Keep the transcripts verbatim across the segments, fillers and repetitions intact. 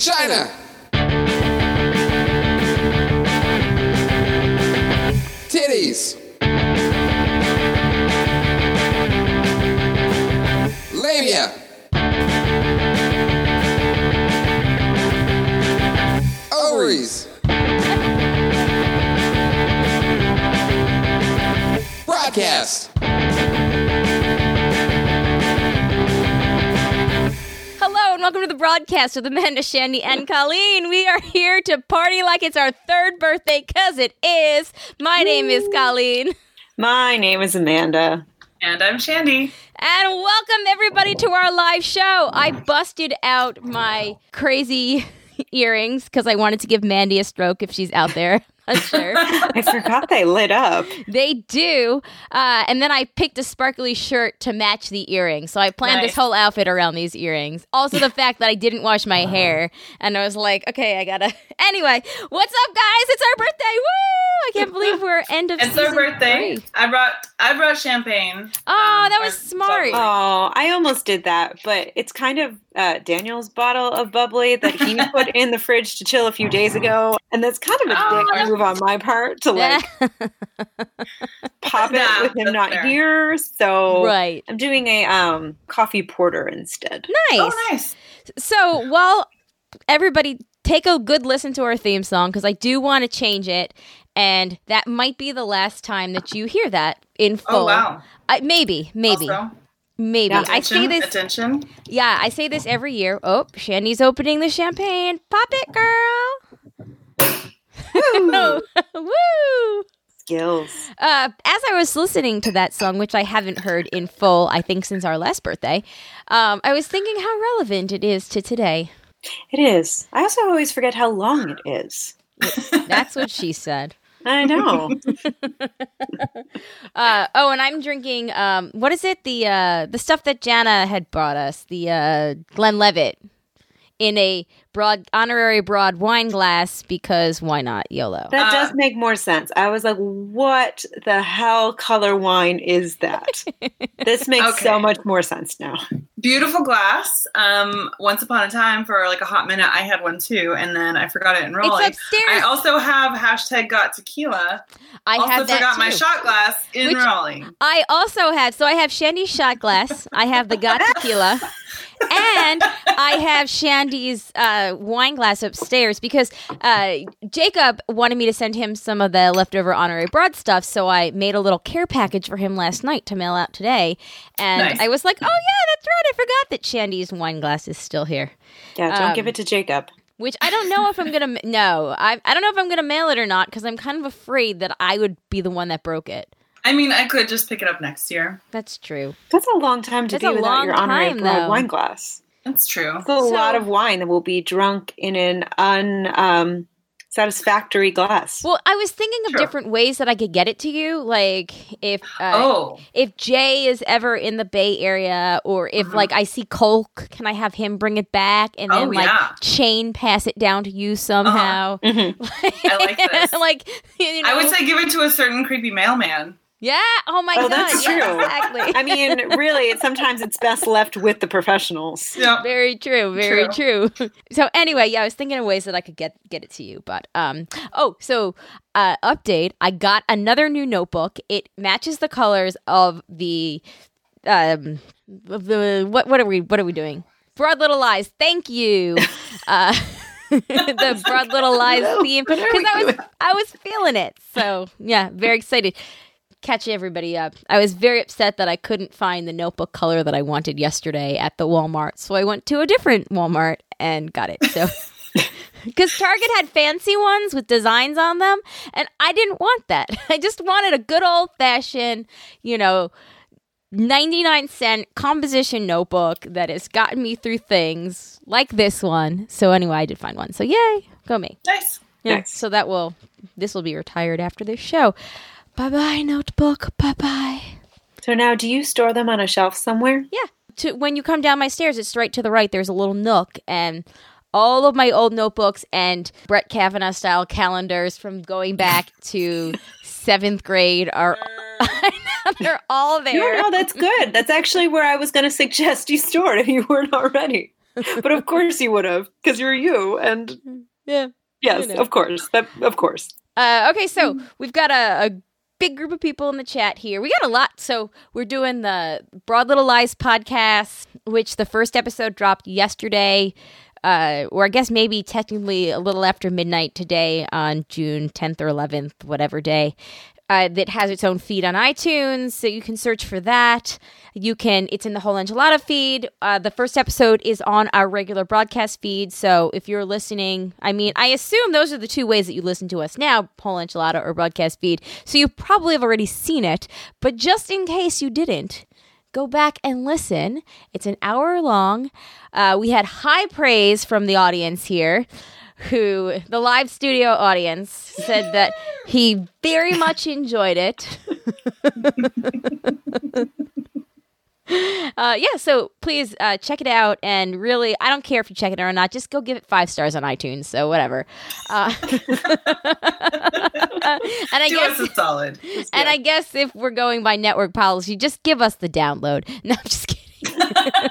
Vagina. Titties. Labia. Ovaries. Broadcast. Hello and welcome to the broadcast with Amanda, Shandy, and Colleen. We are here to party like it's our third birthday, because it is. My name is Colleen. My name is Amanda. And I'm Shandy. And welcome everybody to our live show. I busted out my crazy earrings because I wanted to give Mandy a stroke if she's out there. I'm sure. I forgot they lit up. They do. Uh, and then I picked a sparkly shirt to match the earrings. So I planned Nice. this whole outfit around these earrings. Also the fact that I didn't wash my hair. And I was like, okay, I gotta... Anyway, what's up, guys? It's our birthday. Woo! I can't believe we're end of It's season our birthday. three. I brought I brought champagne. Oh, Um, that was our- smart. Oh, I almost did that, but it's kind of uh, Daniel's bottle of bubbly that he put in the fridge to chill a few days ago, and that's kind of a Oh. dick move on my part to like pop it Nah, with him that's not fair. here. So Right. I'm doing a um, coffee porter instead. Nice. Oh, nice. So, while everybody take a good listen to our theme song, because I do want to change it, and that might be the last time that you hear that in full. Oh, wow. I, maybe, maybe, Also, maybe. Yeah. I say attention, this. Attention. Yeah, I say this every year. Oh, Shandy's opening the champagne. Pop it, girl. Woo! Woo! Skills. Uh, as I was listening to that song, which I haven't heard in full, I think since our last birthday, um, I was thinking how relevant it is to today. It is. I also always forget how long it is. That's what she said. I know. Uh, oh, and I'm drinking. Um, what is it? The uh, the stuff that Jana had brought us. The uh, Glenlivet in a broad honorary broad wine glass, because why not? YOLO. That Uh, does make more sense. I was like, what the hell color wine is that? This makes Okay. so much more sense now. Beautiful glass. Um, once upon a time, for like a hot minute, I had one too, and then I forgot it in Raleigh. It's upstairs. I also have hashtag got tequila. I also have that forgot too. my shot glass in Which- Raleigh. I also have. So I have Shandy's shot glass. I have the Got Tequila. And I have Shandy's uh, wine glass upstairs because uh, Jacob wanted me to send him some of the leftover honorary broad stuff, so I made a little care package for him last night to mail out today. And Nice. I was like, oh yeah, that's right, I forgot that Shandy's wine glass is still here. Yeah, don't Um, give it to Jacob. Which I don't know if I'm gonna. No, I I don't know if I'm gonna mail it or not, because I'm kind of afraid that I would be the one that broke it. I mean, I could just pick it up next year. That's true. That's a long time to That's be a without long your honorary time, broad though. wine glass. That's true. It's a So- lot of wine that will be drunk in an un um, satisfactory glass. Well, I was thinking of Sure. different ways that I could get it to you, like if uh, Oh, if Jay is ever in the Bay Area, or if Mhm. like I see Colk, can I have him bring it back and then Oh, like yeah. chain pass it down to you somehow? Mhm. I like this. like you know, I would say give it to a certain creepy mailman. yeah. Oh my Oh, god, that's yeah, true. exactly. I mean, really, it, sometimes it's best left with the professionals. Yeah. Very true, very true. So anyway, yeah, I was thinking of ways that I could get get it to you, but um, oh, so uh, update. I got another new notebook. It matches the colors of the um, of the what what are we what are we doing? Broad Little Lies. Thank you. uh, the Broad Little Lies theme, What are because we I was doing? I was feeling it. So yeah, very excited. Catch everybody up. I was very upset that I couldn't find the notebook color that I wanted yesterday at the Walmart, so I went to a different Walmart and got it. So, because Target had fancy ones with designs on them, and I didn't want that. I just wanted a good old fashioned, you know, ninety-nine cent composition notebook that has gotten me through things like this one. So anyway, I did find one. So yay, go me. Nice. Yeah. Nice. So that will this will be retired after this show. Bye bye notebook. Bye bye. So now, do you store them on a shelf somewhere? Yeah. To when you come down my stairs, it's right to the right. There's a little nook, and all of my old notebooks and Brett Kavanaugh style calendars from going back to seventh grade are they're all there. No, no, that's good. That's actually where I was going to suggest you store it if you weren't already. But of course you would have, because you're you. And Yeah. yes, You know. of course. That, of course. Uh, okay, so we've got a, a big group of people in the chat here. We got a lot. So we're doing the Broad Little Lies podcast, which the first episode dropped yesterday, uh, or I guess maybe technically a little after midnight today on June tenth or eleventh, whatever day. Uh, that has its own feed on iTunes, so you can search for that. You can, it's in the Whole Enchilada feed. Uh, the first episode is on our regular broadcast feed, so if you're listening, I mean, I assume those are the two ways that you listen to us now, Whole Enchilada or broadcast feed, so you probably have already seen it, but just in case you didn't, go back and listen. It's an hour long. Uh, we had high praise from the audience here, who, the live studio audience, said that he very much enjoyed it. uh, yeah, so please uh, check it out. And really, I don't care if you check it out or not. Just go give it five stars on iTunes. So whatever. Uh, and I Do guess, us a solid. and I guess if we're going by network policy, just give us the download. No, I'm just kidding.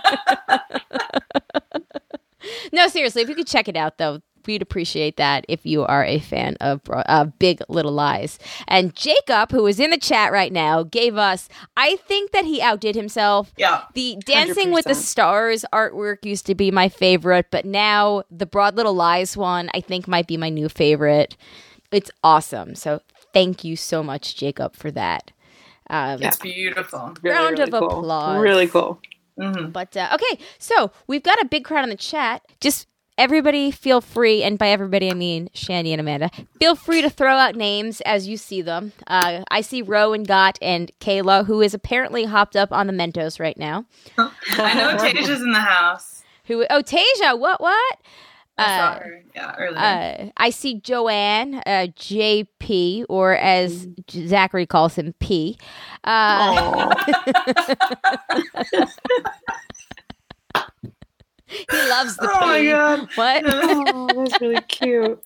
No, seriously, if you could check it out, though, we'd appreciate that if you are a fan of uh, Big Little Lies. And Jacob, who is in the chat right now, gave us, I think that he outdid himself. Yeah. The Dancing one hundred percent. with the Stars artwork used to be my favorite, but now the Broad Little Lies one, I think, might be my new favorite. It's awesome. So thank you so much, Jacob, for that. Um, It's beautiful. Really, Round really of cool. applause. Really cool. Mm-hmm. But, uh, okay, so we've got a big crowd in the chat. Just everybody feel free, and by everybody I mean Shandy and Amanda, feel free to throw out names as you see them. Uh, I see Ro and Got and Kayla, who is apparently hopped up on the Mentos right now. I know Tasha's in the house. Who? Oh, Tasia, what, what? I saw Uh, her. Yeah, earlier. Uh, I see Joanne, uh, J P, or as Zachary calls him, P. Uh, he loves the Oh my P. God. What? Oh, that's really cute.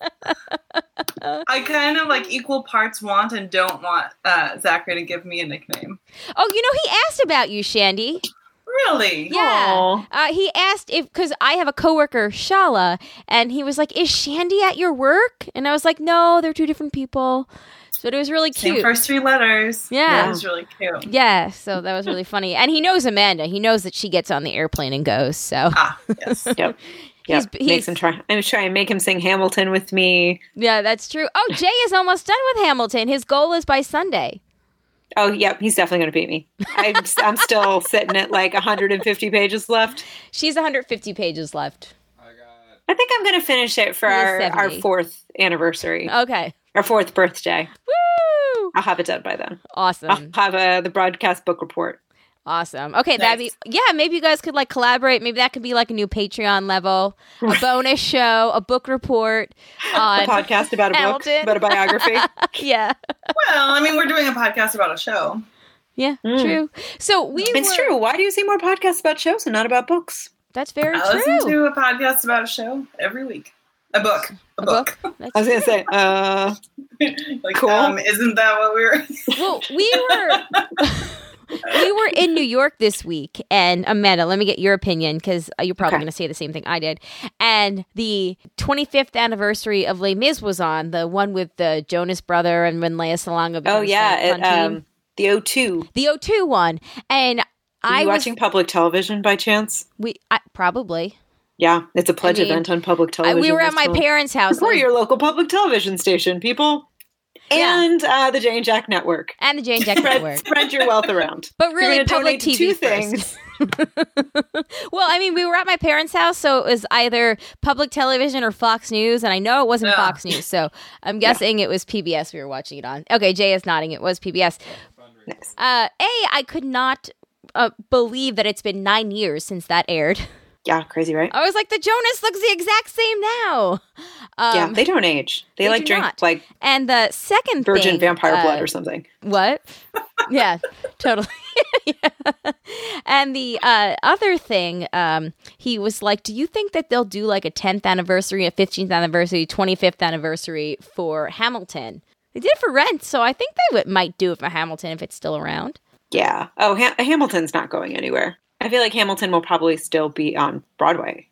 I kind of like equal parts want and don't want uh, Zachary to give me a nickname. Oh, you know, he asked about you, Shandy. Really? Yeah. Aw. Uh, he asked if, because I have a coworker, Shala, and he was like, is Shandy at your work? And I was like, no, they're two different people. So it was really Same cute. first three letters. Yeah. It was really cute. Yeah, so that was really funny. And he knows Amanda. He knows that she gets on the airplane and goes, so. Ah, yes. Yep. Yep. He's- he's- Makes him try. I'm trying to make him sing Hamilton with me. Yeah, that's true. Oh, Jay is almost done with Hamilton. His goal is by Sunday. Oh, yep. He's definitely going to beat me. I'm, I'm still sitting at like one hundred fifty pages left. She's one hundred fifty pages left. I think I'm going to finish it for He is our, our seventy. fourth anniversary, Okay. our fourth birthday. Woo! I'll have it done by then. Awesome. I'll have uh, the broadcast book report. Awesome. Okay, that'd be Nice. yeah. Maybe you guys could like collaborate. Maybe that could be like a new Patreon level, a bonus show, a book report A on podcast about a Hamilton. book, about a biography. yeah, Well, I mean, we're doing a podcast about a show. yeah, Mm. true. So we It's were, true. Why do you see more podcasts about shows and not about books? That's very I listen true. to a podcast about a show every week. A book. A, A book. book. That's I was going to true. say, uh, like, Cool. um, isn't that what we were? Well, we were we were in New York this week, and Amanda, let me get your opinion because you're probably Okay. going to say the same thing I did. And the twenty-fifth anniversary of Les Mis was on, the one with the Jonas Brother and when Lea Salonga. oh, becomes yeah. the It, fun team. um, the O two. The O two one, and Are I you was watching public television by chance? we I, probably Yeah, it's a pledge I mean, event on public I, television. we were at this my month. parents' house Support your local public television station, people. Yeah. And uh, the Jane Jack Network. and the Jane Jack Spread, Network. spread your wealth around. But You're really, gonna public donate to T V two first. things. Well, I mean, we were at my parents' house, so it was either public television or Fox News, and I know it wasn't Yeah. Fox News, so I'm guessing it was P B S we were watching it on. Okay, Jay is nodding. It was P B S. Nice. Uh, A, I could not uh, believe that it's been nine years since that aired. Yeah, crazy, right? I was like, the Jonas looks the exact same now. Um, yeah, they don't age. They, they like do drink not. like and the second virgin thing, vampire uh, blood or something. What? Yeah, totally. Yeah. And the uh, other thing, um, he was like, do you think that they'll do like a tenth anniversary, a fifteenth anniversary, twenty-fifth anniversary for Hamilton? They did it for Rent, so I think they would, might do it for Hamilton if it's still around. Yeah. Oh, ha- Hamilton's not going anywhere. I feel like Hamilton will probably still be on Broadway.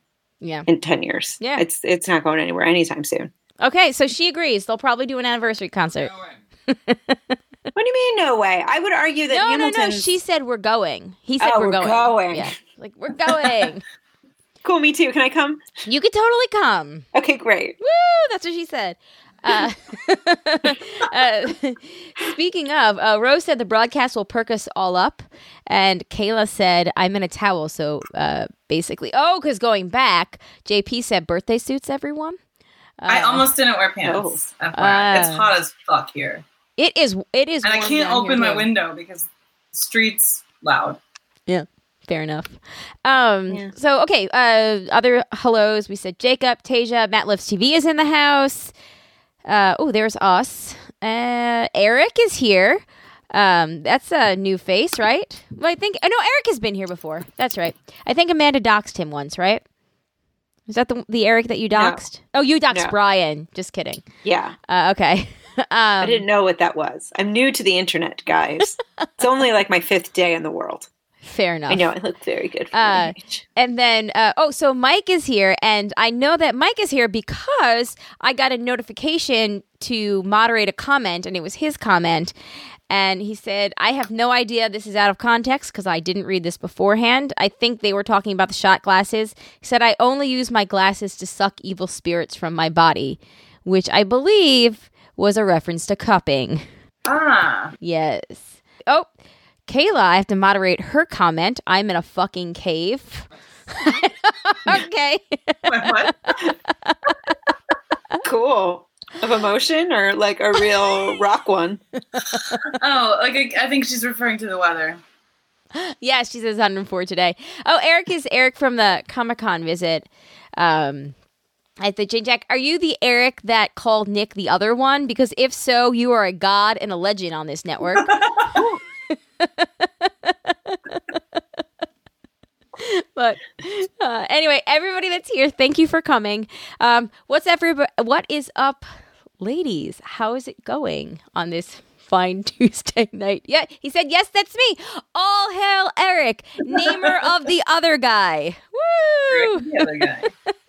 Yeah. in ten years. Yeah. It's it's not going anywhere anytime soon. Okay, so she agrees. They'll probably do an anniversary concert. No way. What do you mean, no way? I would argue that No, no, Hamilton. no. She said we're going. He said Oh, we're we're going. going. Yeah. Like, we're going. Cool, me too. Can I come? You could totally come. Okay, great. Woo! That's what she said. Uh, uh, speaking of, uh, Rose said the broadcast will perk us all up, and Kayla said I'm in a towel. So uh, basically, oh, because going back, J P said birthday suits, everyone. Uh, I almost didn't wear pants. F Y I. It's Uh, hot as fuck here, It is. It is, and I warm can't down open here, my too. window because the street's loud. Yeah, fair enough. Um, Yeah. So, okay, uh, other hellos. We said Jacob, Tasia, Matt Loves T V is in the house. Uh, oh, there's us. Uh, Eric is here. Um, that's a new face, right? Well, I think, I know Eric has been here before. That's right. I think Amanda doxed him once, right? Is that the the Eric that you doxed? Oh, you doxed No. Brian. Just kidding. Yeah. Uh, okay. um, I didn't know what that was. I'm new to the internet, guys. It's only like my fifth day in the world. Fair enough. I know I look very good for Uh, my age. And then, uh, oh, so Mike is here, and I know that Mike is here because I got a notification to moderate a comment, and it was his comment. And he said, I have no idea this is out of context because I didn't read this beforehand. I think they were talking about the shot glasses. He said, I only use my glasses to suck evil spirits from my body, which I believe was a reference to cupping. Ah, Yes. Oh, Kayla, I have to moderate her comment. I'm in a fucking cave. Okay. Wait, what? Cool. Of emotion or like a real rock one? Oh, like I, I think she's referring to the weather. Yeah, she says one hundred four today. Oh, Eric is Eric from the Comic-Con visit. Um, at the Jane Jack. Are you the Eric that called Nick the other one? Because if so, you are a god and a legend on this network. But uh, anyway, everybody that's here, thank you for coming. Um, what's everybody? What is up, ladies? How is it going on this fine Tuesday night? Yeah, he said yes. That's me. All hail Eric, namer of the other guy. Woo! The other guy.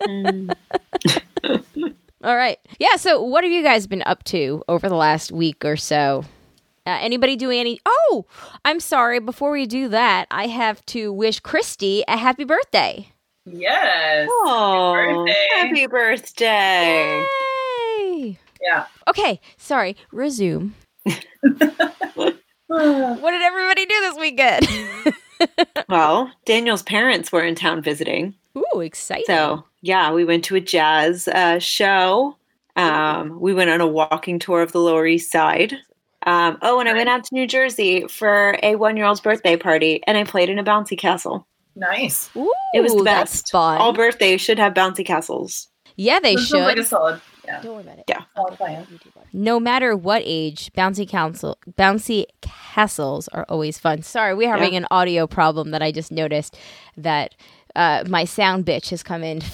All right. Yeah. So, what have you guys been up to over the last week or so? Uh, anybody doing any? Oh, I'm sorry. Before we do that, I have to wish Christy a happy birthday. Yes. Oh, birthday. happy birthday. Yay! Yeah. Okay. Sorry. Resume. What did everybody do this weekend? Well, Daniel's parents were in town visiting. Ooh, exciting. So, yeah, we went to a jazz uh, show. Um, we went on a walking tour of the Lower East Side. Um, oh, and I went out to New Jersey for a one-year-old's birthday party, and I played in a bouncy castle. Nice. Ooh, It was the that's best. fun. All birthdays should have bouncy castles. Yeah, they This sounds like should. a solid. Yeah. Don't worry about it. Yeah. Solid plan. No matter what age, bouncy council, bouncy castles are always fun. Sorry, we're having Yeah. an audio problem that I just noticed that uh, my sound bitch has come in.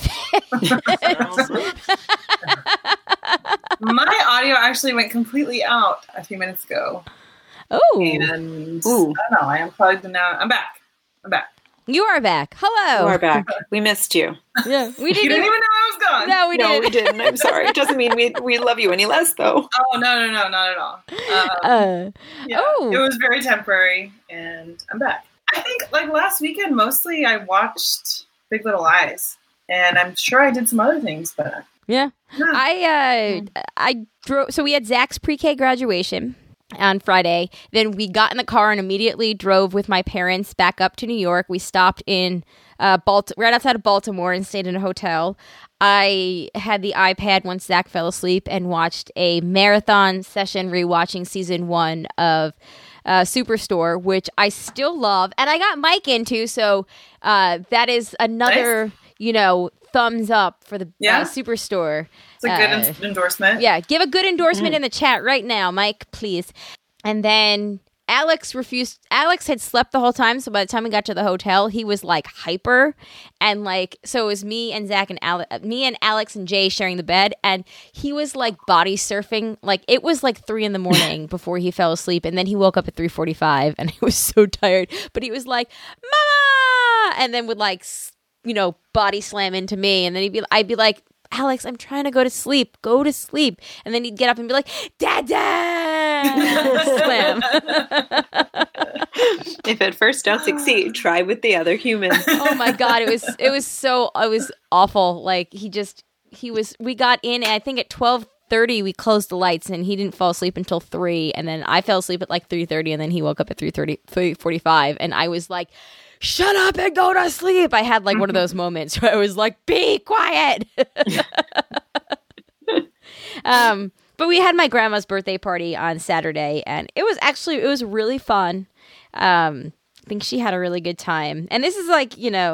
My audio actually went completely out a few minutes ago. Oh, And Ooh. I don't know. I unplugged and now I'm back. I'm back. you are back. Hello. You are back. We missed you. Yeah, we You didn't. didn't even, even know I was gone. no, we no, didn't. we didn't. I'm sorry. It doesn't mean we we love you any less, though. Oh, no, no, no, not at all. Um, Uh, yeah, oh. It was very temporary, and I'm back. I think, like, last weekend, mostly I watched Big Little Lies, and I'm sure I did some other things, but... yeah. Yeah. I uh, I drove. So we had Zach's pre-K graduation on Friday. Then we got in the car and immediately drove with my parents back up to New York. We stopped in uh, Balt- right outside of Baltimore and stayed in a hotel. I had the iPad once Zach fell asleep and watched a marathon session rewatching season one of uh, Superstore, which I still love, and I got Mike into. So uh, that is another, Nice. you know, thumbs up for the Yeah. uh, Superstore. It's a good Uh, en- endorsement. Yeah, give a good endorsement Mm. in the chat right now, Mike, please. And then Alex refused. Alex had slept the whole time, so by the time we got to the hotel, he was like hyper, and like so it was me and Zach and Ale- me and Alex and Jay sharing the bed, and he was like body surfing. Like it was like three in the morning before he fell asleep, and then he woke up at three forty five, and he was so tired. But he was like, "Mama!" and then would like. you know, body slam into me. And then he'd be, I'd be like, Alex, I'm trying to go to sleep. Go to sleep. And then he'd get up and be like, Dada! Slam. If at first don't succeed, try with the other humans. Oh my God. It was, it was so, it was awful. Like he just, he was, we got in, I think at twelve thirty we closed the lights and he didn't fall asleep until three. And then I fell asleep at like three thirty and then he woke up at three thirty, three forty-five. And I was like, shut up and go to sleep. I had like one of those moments where I was like, be quiet. um, but we had my grandma's birthday party on Saturday and it was actually, it was really fun. Um, I think she had a really good time. And this is like, you know,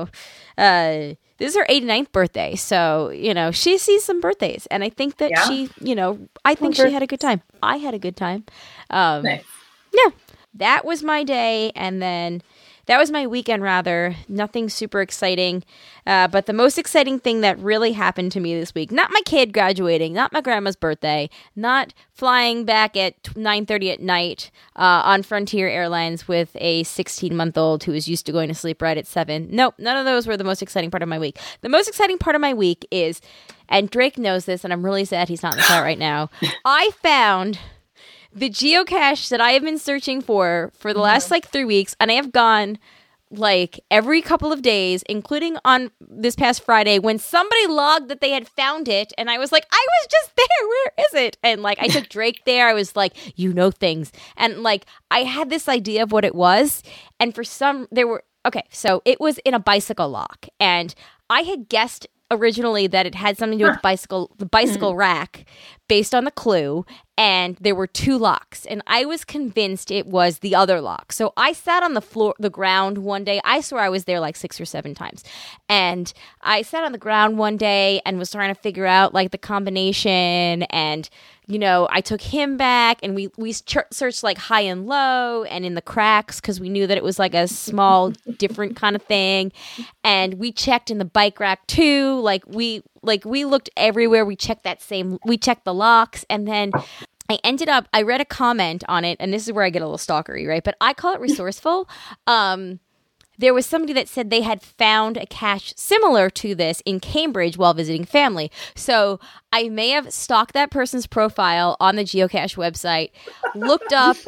uh, this is her eighty-ninth birthday. So, you know, she sees some birthdays. And I think that Yeah. she, you know, I think she had a good time. I had a good time. Um, Nice. yeah, that was my day. And then that was my weekend, rather. Nothing super exciting. Uh, but the most exciting thing that really happened to me this week, not my kid graduating, not my grandma's birthday, not flying back at nine thirty at night uh, on Frontier Airlines with a sixteen-month-old who is used to going to sleep right at seven. Nope, none of those were the most exciting part of my week. The most exciting part of my week is, and Drake knows this, and I'm really sad he's not in the chat right now, I found the geocache that I have been searching for for the last like three weeks, and I have gone like every couple of days, including on this past Friday when somebody logged that they had found it, and I was like, I was just there, where is it? And like I took Drake there, I was like, you know things, and like I had this idea of what it was, and for some there were okay, so it was in a bicycle lock, and I had guessed originally that it had something to do with bicycle the bicycle mm-hmm. rack based on the clue, and there were two locks, and I was convinced it was the other lock. So I sat on the floor the ground one day. I swear I was there like six or seven times, and I sat on the ground one day and was trying to figure out like the combination, and you know, I took him back and we, we ch- searched like high and low and in the cracks because we knew that it was like a small, different kind of thing. And we checked in the bike rack too. Like we, like we looked everywhere. We checked that same, we checked the locks. And then I ended up, I read a comment on it, and this is where I get a little stalkery, right? But I call it resourceful. Um, There was somebody that said they had found a cache similar to this in Cambridge while visiting family. So I may have stalked that person's profile on the geocache website, looked up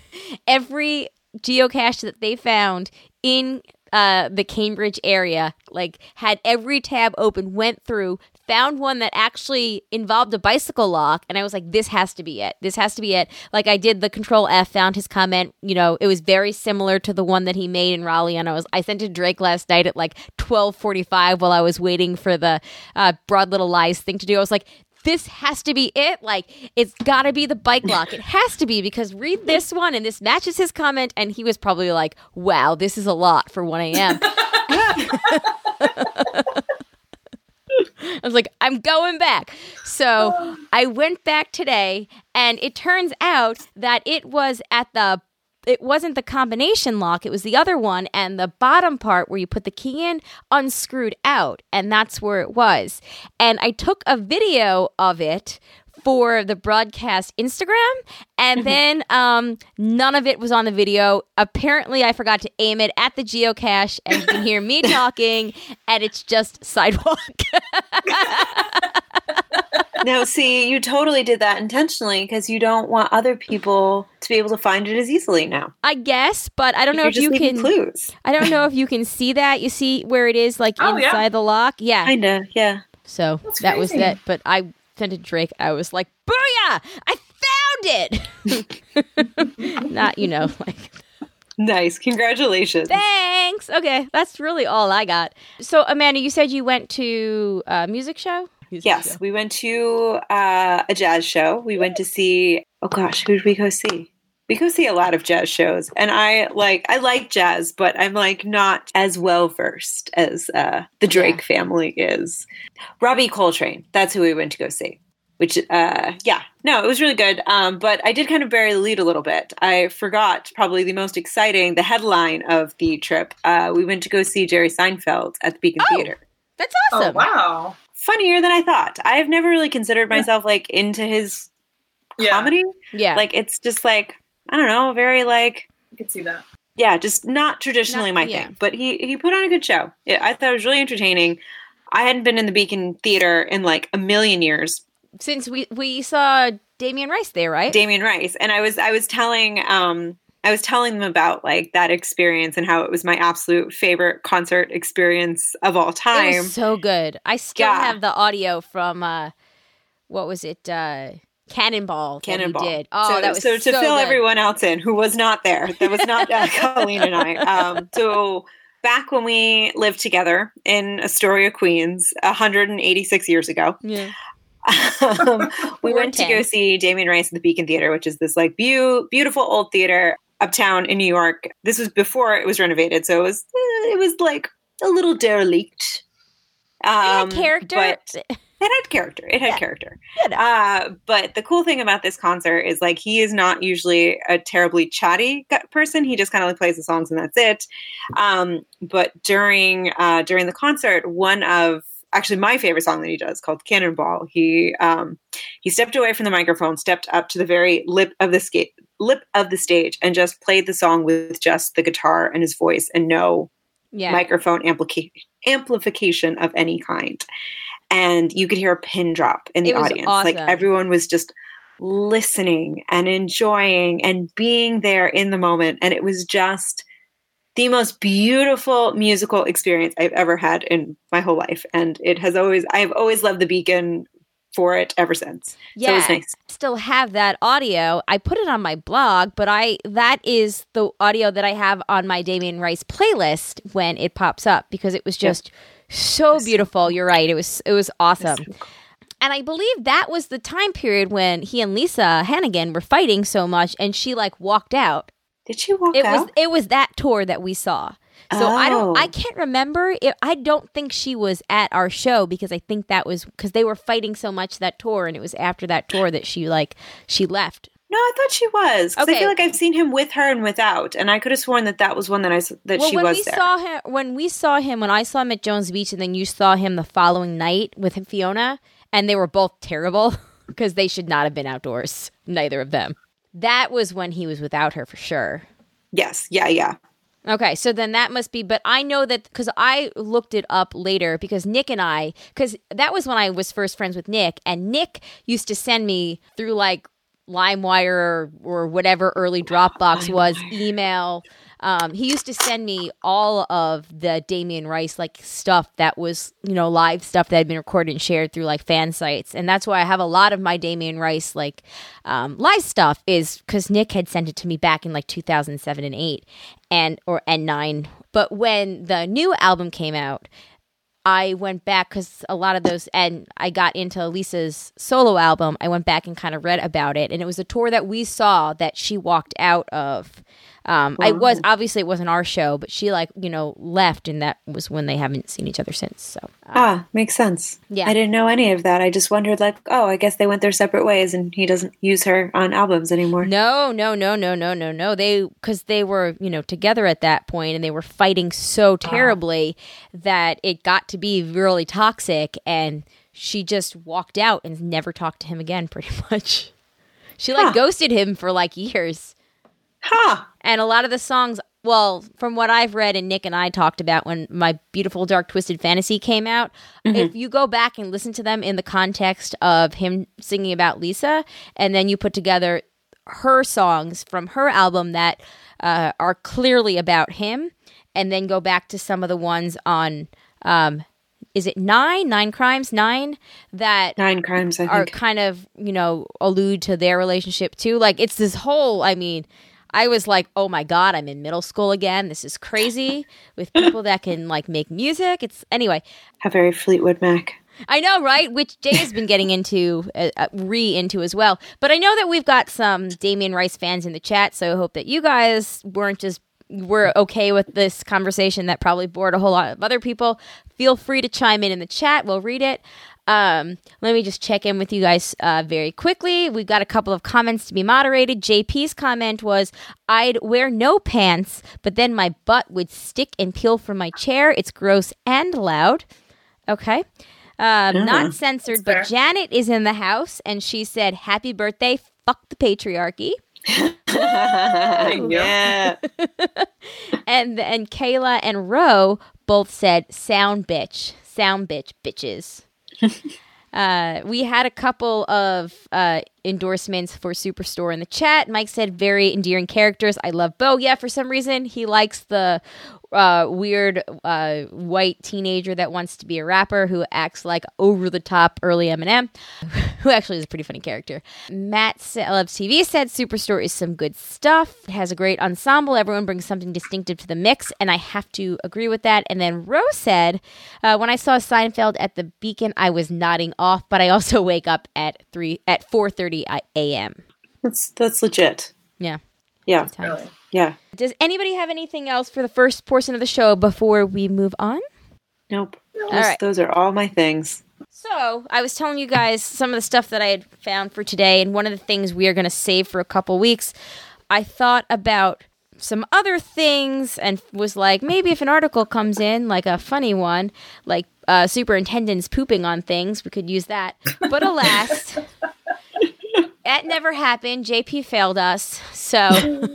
every geocache that they found in uh, the Cambridge area, like had every tab open, went through, found one that actually involved a bicycle lock, and I was like, this has to be it. This has to be it. Like I did the control F, found his comment, you know, it was very similar to the one that he made in Raleigh, and I was I sent it to Drake last night at like twelve forty-five while I was waiting for the uh, Broad Little Lies thing to do. I was like, this has to be it. Like, it's got to be the bike lock. It has to be, because read this one, and this matches his comment, and he was probably like, wow, this is a lot for one a.m. I was like, I'm going back. So I went back today, and it turns out that it was at the, it wasn't the combination lock, it was the other one, and the bottom part where you put the key in unscrewed out, and that's where it was. And I took a video of it for the broadcast Instagram, and then um, none of it was on the video. Apparently, I forgot to aim it at the geocache, and you can hear me talking, and it's just sidewalk. Now, see, you totally did that intentionally because you don't want other people to be able to find it as easily now. I guess, but I don't know You're if just you leaving can. Clues. I don't know if you can see that. You see where it is, like Oh, inside yeah. the lock. Yeah. Kinda, yeah. So That's that was crazy. that. But I sent it to Drake. I was like, "Booyah! I found it!" Not, you know, like. Nice. Congratulations. Thanks. Okay, that's really all I got. So, Amanda, you said you went to a music show? Music Yes, show. we went to uh, a jazz show. We went to see, oh gosh, who did we go see? We go see a lot of jazz shows. And I like, I like jazz, but I'm like not as well versed as uh, the Drake Yeah. family is. Robbie Coltrane, that's who we went to go see. Which, uh, yeah, no, it was really good. Um, but I did kind of bury the lead a little bit. I forgot probably the most exciting, the headline of the trip. Uh, we went to go see Jerry Seinfeld at the Beacon Oh. Theater. That's Oh, awesome. wow. Funnier than I thought. I have never really considered myself like into his Yeah. comedy. Yeah. Like it's just like, I don't know, very like I could see that. Yeah, just not traditionally Not- my yeah. thing. But he, he put on a good show. Yeah, I thought it was really entertaining. I hadn't been in the Beacon Theater in like a million years. Since we we saw Damien Rice there, right? Damien Rice. And I was I was telling um I was telling them about like that experience and how it was my absolute favorite concert experience of all time. It was so good. I still Yeah. have the audio from uh, what was it? Uh, Cannonball. Cannonball. That he did. Oh, so, that was so to so fill good. everyone else in who was not there. That was not uh, Colleen and I. Um, so back when we lived together in Astoria, Queens, one hundred eighty-six years ago, Yeah. um, we Or went to ten. go see Damien Rice at the Beacon Theater, which is this like beau- beautiful old theater uptown in New York. This was before it was renovated, so it was eh, it was like a little derelict. It Um, had character. but it had character. It had Yeah. character. Good. Uh, but the cool thing about this concert is like he is not usually a terribly chatty gu- person. He just kind of like plays the songs and that's it. Um, but during uh, during the concert, one of actually my favorite song that he does called Cannonball. He um, he stepped away from the microphone, stepped up to the very lip of the sca- lip of the stage, and just played the song with just the guitar and his voice and no yeah. microphone amplica- amplification of any kind. And you could hear a pin drop in the It was audience. Like awesome. everyone was just listening and enjoying and being there in the moment. And it was just the most beautiful musical experience I've ever had in my whole life. And it has always, I've always loved the Beacon for it ever since. Yeah, So it was nice. still have that audio. I put it on my blog, but I that is the audio that I have on my Damien Rice playlist when it pops up because it was just so beautiful. You're right. It was it was awesome. And I believe that was the time period when he and Lisa Hannigan were fighting so much and she like walked out. Did she walk It out? was it was that tour that we saw. So I don't Oh. I can't remember if I don't think she was at our show because I think that was because they were fighting so much that tour and it was after that tour that she like she left. No, I thought she was. Because Okay. I feel like I've seen him with her and without. And I could have sworn that that was one that I s- that Well, she when was we there. saw him when we saw him when I saw him at Jones Beach and then you saw him the following night with Fiona and they were both terrible because they should not have been outdoors, neither of them. That was when he was without her for sure. Yes. Yeah, yeah. Okay, so then that must be, but I know that because I looked it up later because Nick and I, because that was when I was first friends with Nick, and Nick used to send me through like LimeWire or, or whatever early Dropbox was, email. Um, he used to send me all of the Damien Rice like stuff that was, you know, live stuff that had been recorded and shared through like fan sites. And that's why I have a lot of my Damien Rice like um, live stuff is because Nick had sent it to me back in like two thousand seven and eight and or and nine. But when the new album came out, I went back because a lot of those, and I got into Lisa's solo album. I went back and kind of read about it, and it was a tour that we saw that she walked out of. Um, I was obviously it wasn't our show, but she like you know left, and that was when they haven't seen each other since. So uh, Ah, makes sense. Yeah. I didn't know any of that. I just wondered, like, oh, I guess they went their separate ways and he doesn't use her on albums anymore. no, no, no, no, no, no, no. They because they were you know together at that point, and they were fighting so terribly that it got to be really toxic, and she just walked out and never talked to him again. Pretty much, she like Huh. ghosted him for like years. Ha! And a lot of the songs, well, from what I've read and Nick and I talked about when my Beautiful Dark Twisted Fantasy came out, if you go back and listen to them in the context of him singing about Lisa, and then you put together her songs from her album that uh, are clearly about him, and then go back to some of the ones on, um, is it Nine? Nine Crimes? Nine? That Nine Crimes, I are think. kind of, you know, allude to their relationship too. Like it's this whole, I mean, I was like, oh my God, I'm in middle school again. This is crazy with people that can like make music. It's anyway, How very Fleetwood Mac. I know, right? Which Jay has been getting into, uh, uh, re into as well. But I know that we've got some Damien Rice fans in the chat. So I hope that you guys weren't just, were okay with this conversation that probably bored a whole lot of other people. Feel free to chime in in the chat. We'll read it. Um, let me just check in with you guys uh, very quickly. We've got a couple of comments to be moderated. J P's comment was, I'd wear no pants, but then my butt would stick and peel from my chair. It's gross and loud. Okay. Um, Not censored, That's fair. but Janet is in the house, and she said, happy birthday, fuck the patriarchy. Yeah. and and Kayla and Ro both said sound bitch, sound bitch, bitches. uh, we had a couple of uh, endorsements for Superstore in the chat. Mike said very endearing characters. I love Bo. Yeah, for some reason he likes the uh, weird uh, white teenager that wants to be a rapper who acts like over the top early Eminem, who actually is a pretty funny character. Matt Loves T V said Superstore is some good stuff. It has a great ensemble. Everyone brings something distinctive to the mix, and I have to agree with that. And then Rose said, uh, when I saw Seinfeld at the Beacon, I was nodding off, but I also wake up at three at four thirty a.m. That's that's legit. Yeah. Yeah. Really? Yeah. Does anybody have anything else for the first portion of the show before we move on? Nope. Those, right. those are all my things. So, I was telling you guys some of the stuff that I had found for today, and one of the things we are going to save for a couple weeks. I thought about some other things and was like, maybe if an article comes in, like a funny one, like uh, superintendents pooping on things, we could use that. But alas, that never happened. J P failed us. So,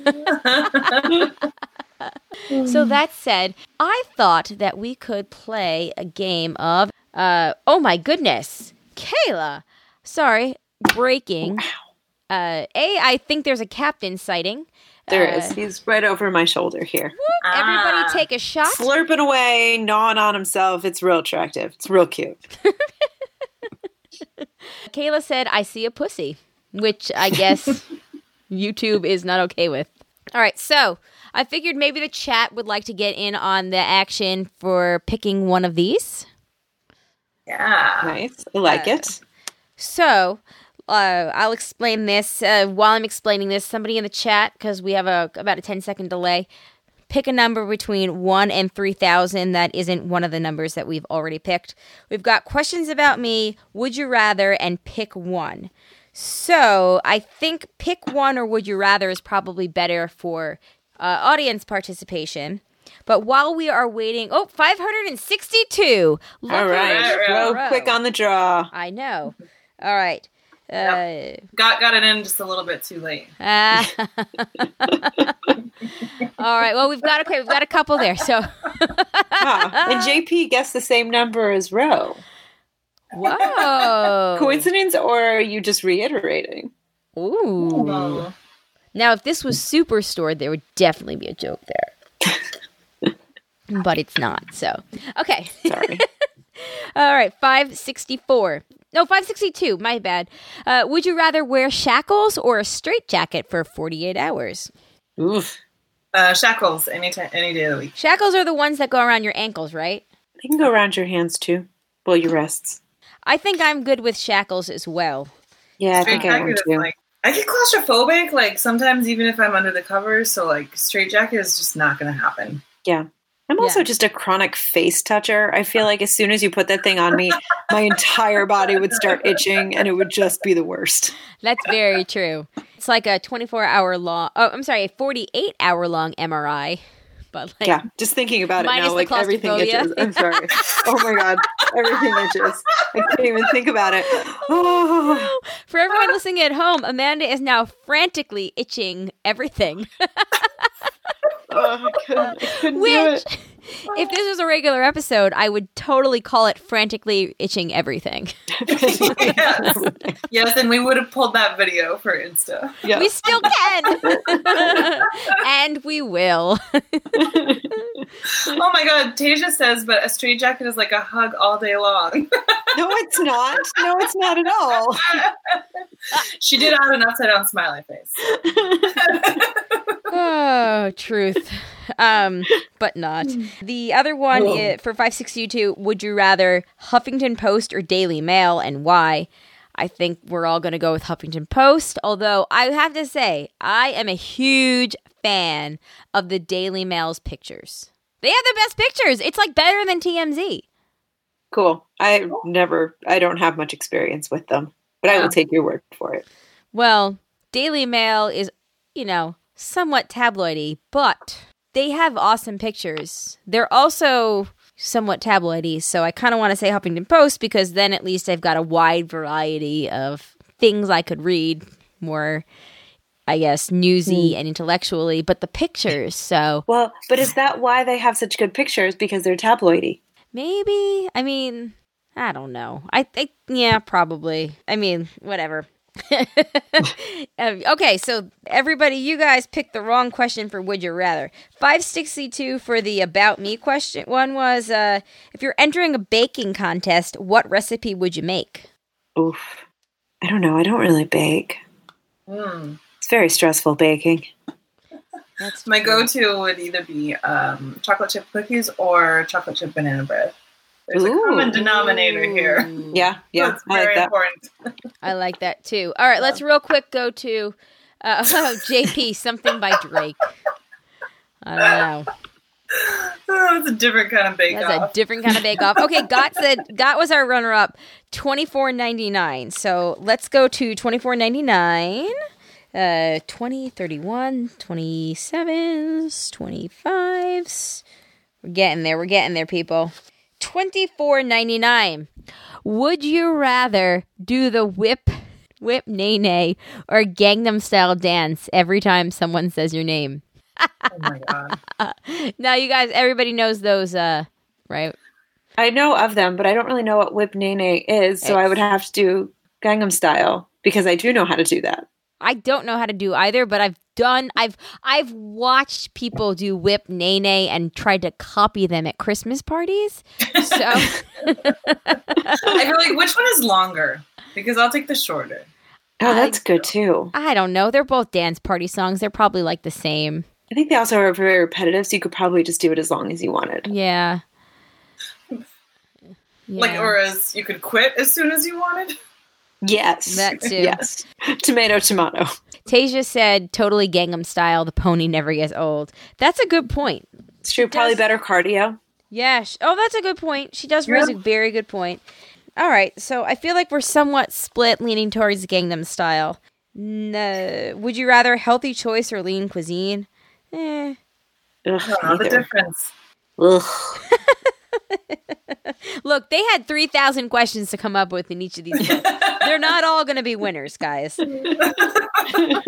so that said, I thought that we could play a game of, uh, oh my goodness, Kayla. Sorry, breaking. Wow. Uh, A, I think there's a captain sighting. There uh, is. He's right over my shoulder here. Everybody Ah. take a shot. Slurping away, gnawing on himself. It's real attractive. It's real cute. Kayla said, I see a pussy, which I guess YouTube is not okay with. All right, so I figured maybe the chat would like to get in on the action for picking one of these. Yeah. Nice. I like Uh, it. So uh, I'll explain this. Uh, while I'm explaining this, somebody in the chat, because we have a about a ten second delay, pick a number between one and three thousand that isn't one of the numbers that we've already picked. We've got questions about me, would you rather, and pick one. So I think pick one or would you rather is probably better for uh, audience participation. But while we are waiting, oh, five hundred sixty-two. Look All right. at right, Real Row. quick on the draw. I know. All right. Uh, Got got it in just a little bit too late. uh, all right. Well, we've got okay. We've got a couple there. So, Ah, and J P guessed the same number as Ro. whoa. Coincidence, or are you just reiterating? Ooh. Oh. Now, if this was Superstore, there would definitely be a joke there. But it's not. So, okay. Sorry. All right. five sixty-four. No, five sixty-two. My bad. Uh, would you rather wear shackles or a straitjacket for forty-eight hours? Oof. Uh, shackles any time, any day of the week. Shackles are the ones that go around your ankles, right? They can go around your hands too. Well, your wrists. I think I'm good with shackles as well. Yeah, I think I am Straitjacket is too. like I get claustrophobic. Like sometimes even if I'm under the covers, so like straitjacket is just not going to happen. Yeah. I'm also Yeah. just a chronic face toucher. I feel like as soon as you put that thing on me, my entire body would start itching and it would just be the worst. That's very true. It's like a twenty-four hour long, oh, I'm sorry, a forty-eight hour long M R I. But like, Yeah, just thinking about it Minus now, the like everything claustrophobia. itches. I'm sorry. Oh my God. Everything itches. I can't even think about it. Oh. for everyone listening at home, Amanda is now frantically itching everything. Oh, I couldn't, I couldn't do Which, it. if this was a regular episode, I would totally call it frantically itching everything. Yes. Yes, and we would have pulled that video for Insta. Yeah. We still can. And we will. Oh my God, Tasia says, but a straitjacket is like a hug all day long. No, it's not. No, it's not at all. She did add an upside down smiley face. Oh, truth. Um, but not. The other one Whoa. i- for five sixty-two, would you rather Huffington Post or Daily Mail and why? I think we're all going to go with Huffington Post, although I have to say, I am a huge fan of the Daily Mail's pictures. They have the best pictures. It's like better than T M Z. Cool. I never, I don't have much experience with them, but I Yeah. will take your word for it. Well, Daily Mail is, you know, somewhat tabloidy, but they have awesome pictures. They're also somewhat tabloidy, so I kind of want to say Huffington Post because then at least I've got a wide variety of things I could read more I guess, newsy and intellectually, but the pictures, so. Well, but is that why they have such good pictures? Because they're tabloidy. Maybe. I mean, I don't know. I think, yeah, probably. I mean, whatever. um, okay, so everybody, you guys picked the wrong question for Would You Rather. five sixty-two for the About Me question. One was, uh, if you're entering a baking contest, what recipe would you make? Oof. I don't know. I don't really bake. Mm. It's very stressful baking. That's My true. go-to would either be um, chocolate chip cookies or chocolate chip banana bread. There's Ooh. a common denominator here. Ooh. Yeah, yeah. That's I like very that. important. I like that too. All right, let's real quick go to uh, oh, J P, Something by Drake. I don't know. Oh, it's a different kind of bake That's off. a different kind of bake off. Okay, Got said Got was our runner up, twenty four ninety nine. So let's go to twenty four ninety nine. Uh, twenty, thirty-one, twenty-sevens, twenty-fives. We're getting there. We're getting there, people. twenty four ninety nine. Would you rather do the whip, whip, nay, nay, or Gangnam Style dance every time someone says your name? Oh my god. Now, you guys, everybody knows those, uh, right? I know of them, but I don't really know what Whip Nene is, so I would have to do Gangnam Style because I do know how to do that. I don't know how to do either, but I've done, I've, I've watched people do whip nay nay and tried to copy them at Christmas parties. So I feel like which one is longer? Because I'll take the shorter. Oh, that's good too. I don't know. They're both dance party songs. They're probably like the same. I think they also are very repetitive, so you could probably just do it as long as you wanted. Yeah. Like, Yeah. or as you could quit as soon as you wanted. Yes. That too. Yes. Tomato, tomato. Tasia said, totally Gangnam Style. The pony never gets old. That's a good point. It's true. Probably does- better cardio. Yeah. sh- Oh, that's a good point. She does raise a very good point. All right. So I feel like we're somewhat split, leaning towards Gangnam Style. No. Would you rather healthy choice or lean cuisine? Eh. Ugh, I don't know the either. difference. Ugh. Look, they had three thousand questions to come up with in each of these books. They're not all going to be winners, guys. Uh,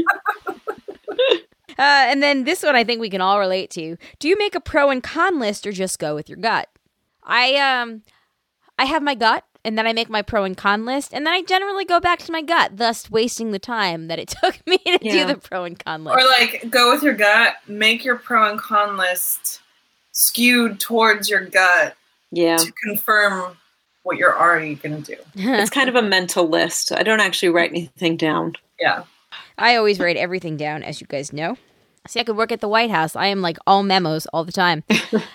and then this one I think we can all relate to. Do you make a pro and con list or just go with your gut? I um I have my gut and then I make my pro and con list and then I generally go back to my gut, thus wasting the time that it took me to Yeah. do the pro and con list. Or like go with your gut, make your pro and con list skewed towards your gut Yeah. to confirm what you're already going to do. It's kind of a mental list. I don't actually write anything down. Yeah. I always write everything down, as you guys know. See, I could work at the White House. I am like all memos all the time.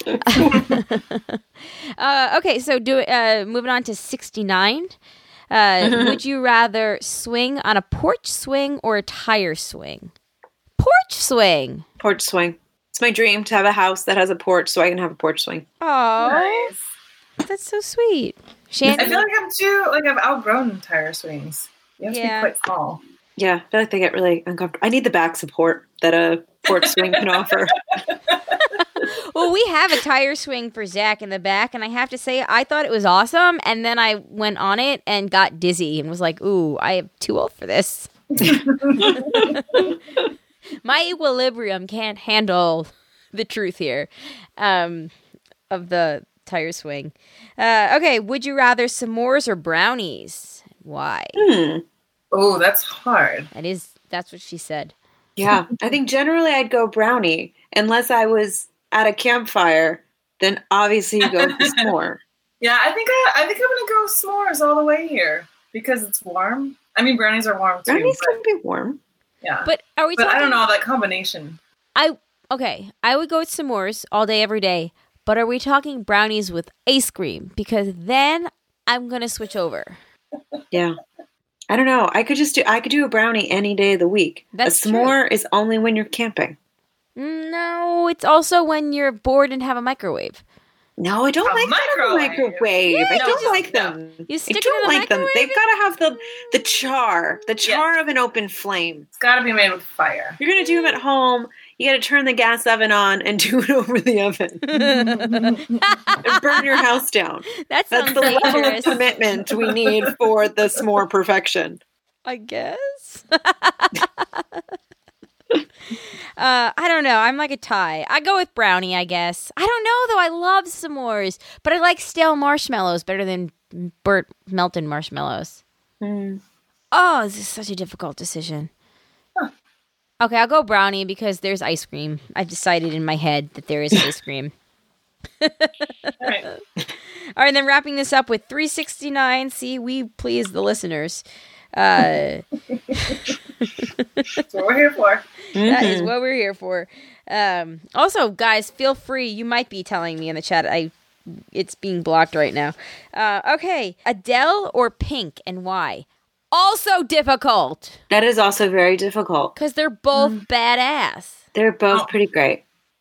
uh, okay, so do uh, moving on to sixty-nine. Uh, would you rather swing on a porch swing or a tire swing? Porch swing. Porch swing. It's my dream to have a house that has a porch so I can have a porch swing. Oh, Nice. that's so sweet. I Shannon, feel like I'm too, like I've outgrown tire swings. You have to Yeah. be quite small. Yeah, I feel like they get really uncomfortable. I need the back support that a porch swing can offer. well, we have a tire swing for Zach in the back, and I have to say, I thought it was awesome. And then I went on it and got dizzy and was like, "Ooh, I am too old for this." My equilibrium can't handle the truth here um, of the tire swing. Uh, okay, would you rather s'mores or brownies? Why? Hmm. Oh, that's hard. That is, that's what she said. Yeah, I think generally I'd go brownie. Unless I was at a campfire, then obviously you go with the s'more. Yeah, I think I, I think I'm gonna go s'mores all the way here because it's warm. I mean, brownies are warm too. Brownies but, can be warm. yeah, But are we but talking? I don't know that combination. I okay. I would go with s'mores all day, every day. But are we talking brownies with ice cream? Because then I'm gonna switch over. Yeah. I don't know. I could just do I could do a brownie any day of the week. That's a s'more is only when you're camping. No, it's also when you're bored and have a microwave. No, I don't A like them in the microwave. microwave. Yeah, I you don't just- like them. You I stick it don't in the like them. microwave. They've got to have the the char, the char of an open flame. It's got to be made with fire. You're gonna do them at home. You got to turn the gas oven on and do it over the oven and burn your house down. That That's sounds the level of dangerous. commitment we need for the s'more perfection. I guess. Uh, I don't know. I'm like a tie. I go with brownie, I guess. I don't know, though. I love s'mores, but I like stale marshmallows better than burnt melted marshmallows. Mm. Oh, this is such a difficult decision. Huh. Okay, I'll go brownie because there's ice cream. I've decided in my head that there is ice cream. All right. All right, then wrapping this up with three sixty-nine. See, we please the listeners. Uh, That's what we're here for. that is what we're here for. Um, also, guys, feel free. You might be telling me in the chat. I, it's being blocked right now. Uh, okay, Adele or Pink, and why? Also difficult That is also very difficult. because they're both badass. They're both Oh. pretty great.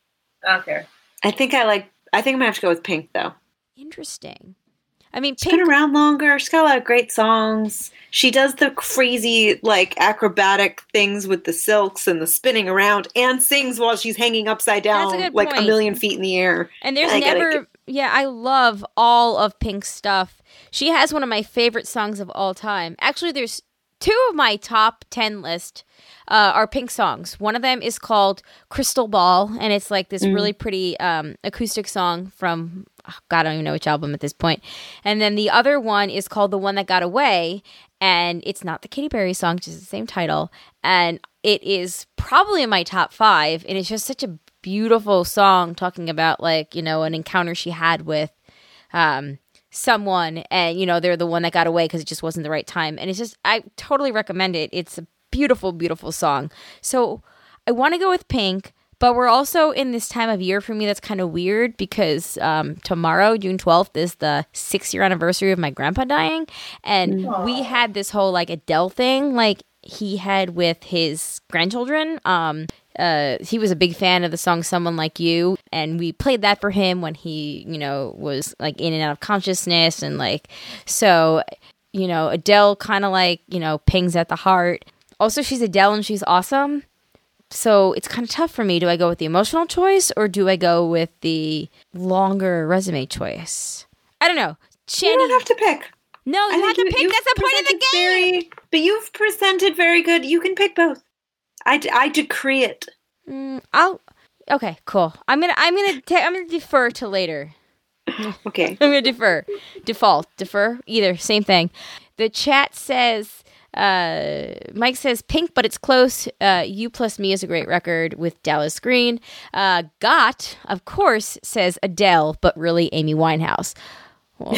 I don't care. I think I like. I think I'm gonna have to go with Pink though. Interesting. I mean, She's Pink. been around longer. She's got a lot of great songs. She does the crazy, like, acrobatic things with the silks and the spinning around, and sings while she's hanging upside That's a down, good like point. a million feet in the air. And there's I gotta never, get- yeah, I love all of Pink's stuff. She has one of my favorite songs of all time. Actually, there's two of my top ten list uh, are Pink songs. One of them is called Crystal Ball, and it's like this really pretty um, acoustic song from, oh God, I don't even know which album at this point. And then the other one is called The One That Got Away, and it's not the Katy Perry song, just the same title. And it is probably in my top five, and it's just such a beautiful song talking about, like, you know, an encounter she had with um, someone, and, you know, they're the one that got away because it just wasn't the right time. And it's just, I totally recommend it. It's a beautiful, beautiful song. So I want to go with Pink, but we're also in this time of year for me that's kind of weird because um, tomorrow, June twelfth, is the six-year anniversary of my grandpa dying. And Aw. we had this whole, like, Adele thing, like, he had with his grandchildren. Um, uh, he was a big fan of the song Someone Like You, and we played that for him when he, you know, was, like, in and out of consciousness. And, like, so, you know, Adele kind of, like, you know, pings at the heart. Also, she's Adele and she's awesome. So it's kind of tough for me. Do I go with the emotional choice or do I go with the longer resume choice? I don't know. You don't Shanny, have to pick. no, you have to you- pick. you've That's the point of the presented game. very- but you've presented very good. You can pick both. I, d- I decree it. Mm, I'll. Okay, cool. I'm gonna. I'm gonna. Ta- I'm gonna defer to later. Okay. I'm gonna defer. Default. Defer. Either. Same thing. The chat says. Uh, Mike says Pink, but it's close. Uh, You Plus Me is a great record with Dallas Green. Uh, Got, of course, says Adele, but really Amy Winehouse. Well,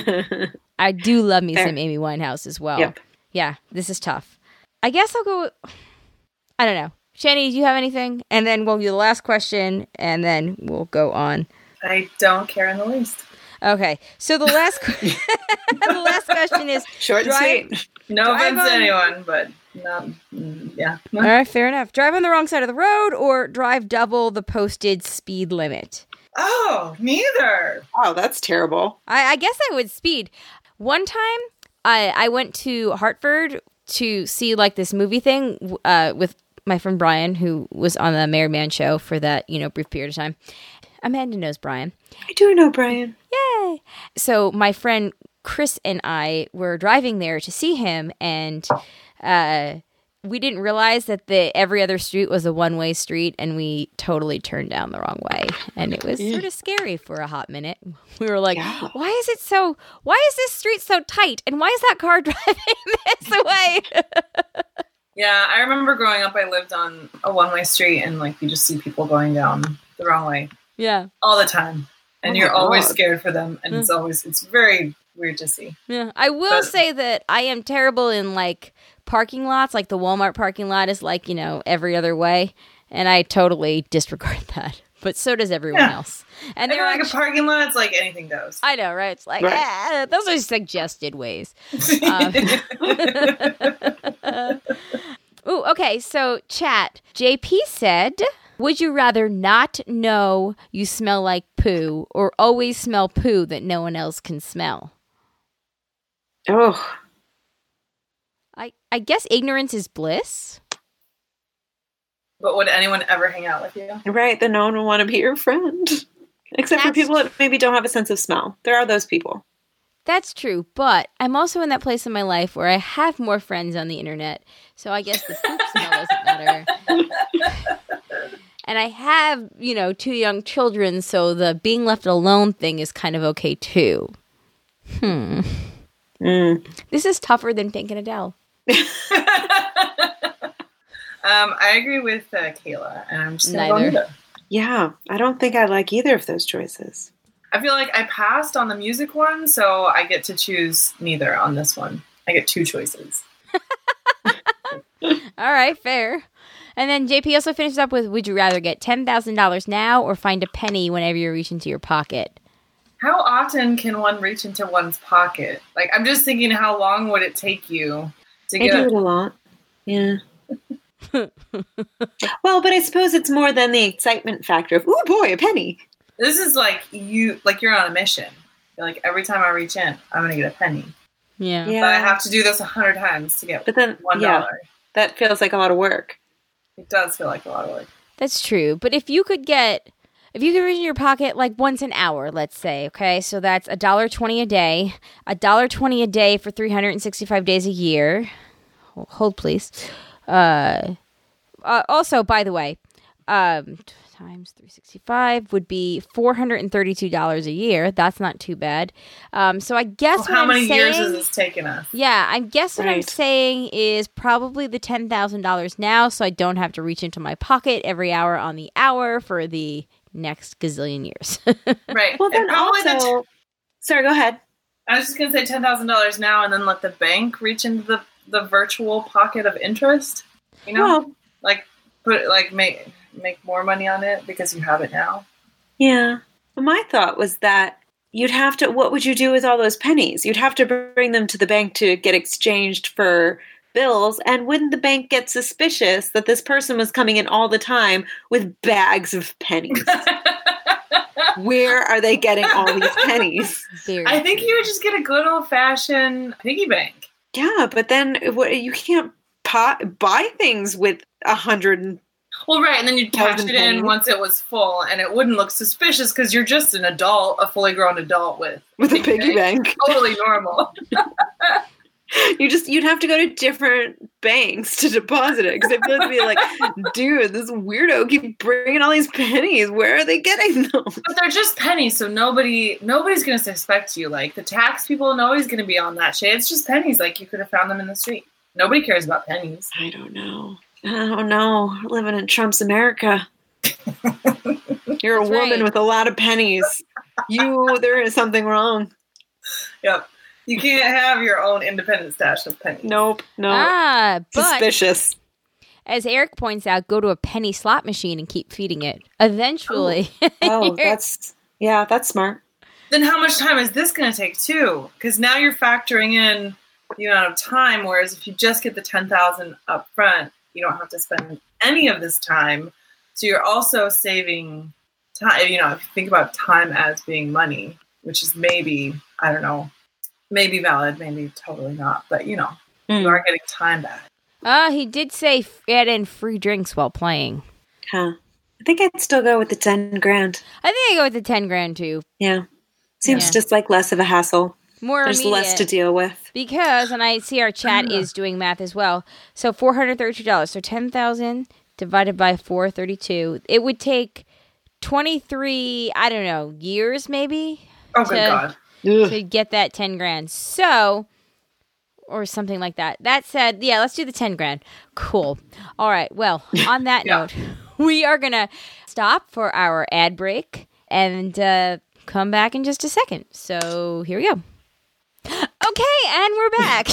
I do love me Fair. some Amy Winehouse as well. Yep. Yeah, this is tough. I guess I'll go with, I don't know. Shani, do you have anything? And then we'll do the last question, and then we'll go on. I don't care in the least. Okay, so the last que- the last question is Short and drive- sweet. No Drive offense to on- anyone, but not. mm, Yeah. All right, fair enough. Drive on the wrong side of the road or drive double the posted speed limit? Oh, neither. Oh, that's terrible. I, I guess I would speed. One time, I I went to Hartford to see like this movie thing uh, with my friend Brian, who was on the Mary Man show for that, you know, brief period of time. Amanda knows Brian. I do know, Brian. Yay! So my friend Chris and I were driving there to see him, and uh, we didn't realize that the every other street was a one-way street, and we totally turned down the wrong way, and it was sort of scary for a hot minute. We were like, Yeah. "Why is it so? Why is this street so tight? And why is that car driving this way?" Yeah, I remember growing up, I lived on a one-way street, and like you just see people going down the wrong way yeah, all the time, and Oh my you're always God. scared for them, and it's always it's very weird to see. yeah. I will But- say that I am terrible in like parking lots. Like the Walmart parking lot is like, you know, every other way, and I totally disregard that. But so does everyone Yeah. else. And And they're like like, a parking lot, it's like anything goes. I know, right? It's like, Right. ah, those are suggested ways. Um, Ooh, okay. So, chat. J P said, would you rather not know you smell like poo or always smell poo that no one else can smell? Oh, I, I guess ignorance is bliss. But would anyone ever hang out with you? right. Then no one will want to be your friend. Except for That's- people that maybe don't have a sense of smell. There are those people. That's true, but I'm also in that place in my life where I have more friends on the internet, so I guess the poop smell doesn't matter. And I have, you know, two young children, so the being left alone thing is kind of okay too. Hmm. Mm. This is tougher than Pink and Adele. um, I agree with uh, Kayla, and I'm just gonna go Neither. neither. Yeah, I don't think I like either of those choices. I feel like I passed on the music one, so I get to choose neither on this one. I get two choices. All right, fair. And then J P also finishes up with, would you rather get ten thousand dollars now or find a penny whenever you reach into your pocket? How often can one reach into one's pocket? Like, I'm just thinking, how long would it take you to I get do it a lot. Yeah. Well, but I suppose it's more than the excitement factor of, oh boy, a penny. This is like you, like you're on a mission. You're like, every time I reach in, I'm going to get a penny. Yeah. Yeah. But I have to do this a hundred times to get But then, one yeah, dollar. that feels like a lot of work. It does feel like a lot of work. That's true. But if you could get, if you could reach in your pocket like once an hour, let's say, okay, so that's a dollar twenty a day, a dollar twenty a day for three hundred sixty-five days a year. Hold, please. Uh, uh, also, by the way, um, times three hundred sixty-five would be four hundred thirty-two dollars a year. That's not too bad. Um, so I guess Well, what how I'm many saying, years has this taken us? yeah, I guess what I'm Right. saying is probably the ten thousand dollars now, so I don't have to reach into my pocket every hour on the hour for the next gazillion years. Right. Well, then And probably the also, t- sorry, go ahead. I was just going to say ten thousand dollars now and then let the bank reach into the, the virtual pocket of interest. You know? Well, like, put like make make more money on it because you have it now. yeah. My thought was that you'd have to, what would you do with all those pennies? You'd have to bring them to the bank to get exchanged for bills. And wouldn't the bank get suspicious that this person was coming in all the time with bags of pennies? Where are they getting all these pennies? Very I think you would just get a good old fashioned piggy bank. Yeah, but then what, you can't pot, buy things with a hundred and Well, right, and then you'd cash Thousand it in pennies. once it was full, and it wouldn't look suspicious because you're just an adult, a fully grown adult with with a piggy bank. totally normal. You just you'd have to go to different banks to deposit it because I feel like be like, dude, this weirdo keep bringing all these pennies. Where are they getting them? But they're just pennies, so nobody nobody's going to suspect you. Like, the tax people, nobody's going to be on that shit. It's just pennies. Like, you could have found them in the street. Nobody cares about pennies. I don't know. I don't know. We're living in Trump's America. You're a That's woman right. with a lot of pennies. You, there is something wrong. Yep. You can't have your own independent stash of pennies. Nope. No. Ah, but Suspicious. as Eric points out, go to a penny slot machine and keep feeding it. Eventually. Oh, you're- that's yeah, that's smart. Then how much time is this going to take, too? Because now you're factoring in the amount of time, whereas if you just get the ten thousand up front, you don't have to spend any of this time. So you're also saving time. You know, if you think about time as being money, which is maybe, I don't know, maybe valid, maybe totally not. But, you know, you are getting time back. Ah, he did say f- add in free drinks while playing. Huh. I think I'd still go with the ten grand. I think I go with the ten grand too. Yeah. Seems Yeah. just like less of a hassle. More There's immediate. less to deal with. Because, and I see our chat is doing math as well. So four hundred thirty-two dollars. So ten thousand divided by four hundred thirty-two. It would take twenty-three, I don't know, years maybe Oh, good To- God. to get that ten grand. So, or something like that. That said, yeah, let's do the ten grand. Cool. All right. Well, on that Yeah. note, we are going to stop for our ad break and uh, come back in just a second. So here we go. Okay, and we're back.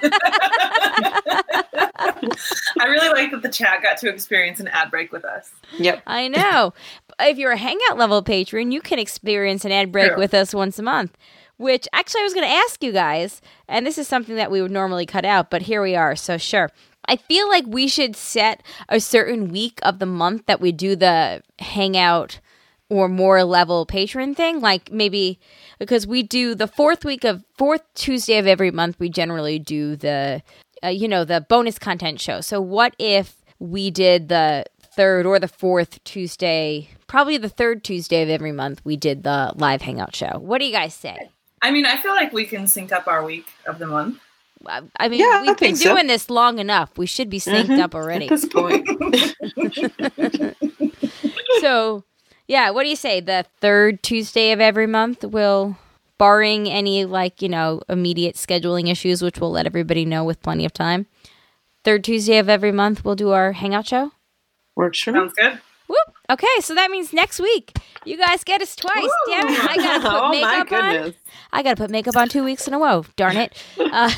I really like that the chat got to experience an ad break with us. Yep. I know. If you're a Hangout level patron, you can experience an ad break True. with us once a month. Which actually I was going to ask you guys, and this is something that we would normally cut out, but here we are, so sure. I feel like we should set a certain week of the month that we do the Hangout or more level patron thing, like maybe because we do the fourth week of fourth Tuesday of every month, we generally do the, uh, you know, the bonus content show. So what if we did the third or the fourth Tuesday, probably the third Tuesday of every month, we did the live Hangout show? What do you guys say? I mean, I feel like we can sync up our week of the month. I I mean, Yeah, I we've been think so. doing this long enough. We should be synced Mhm. up already. At this point. So, yeah, what do you say? The third Tuesday of every month will, barring any, like, you know, immediate scheduling issues, which we'll let everybody know with plenty of time. Third Tuesday of every month, we'll do our hangout show. Works for me. Sounds good. Whoop. Okay, so that means next week. You guys get us twice. Ooh. Damn it. I gotta put Oh, my makeup on. goodness. I gotta put makeup on two weeks in a row. Darn it. Uh,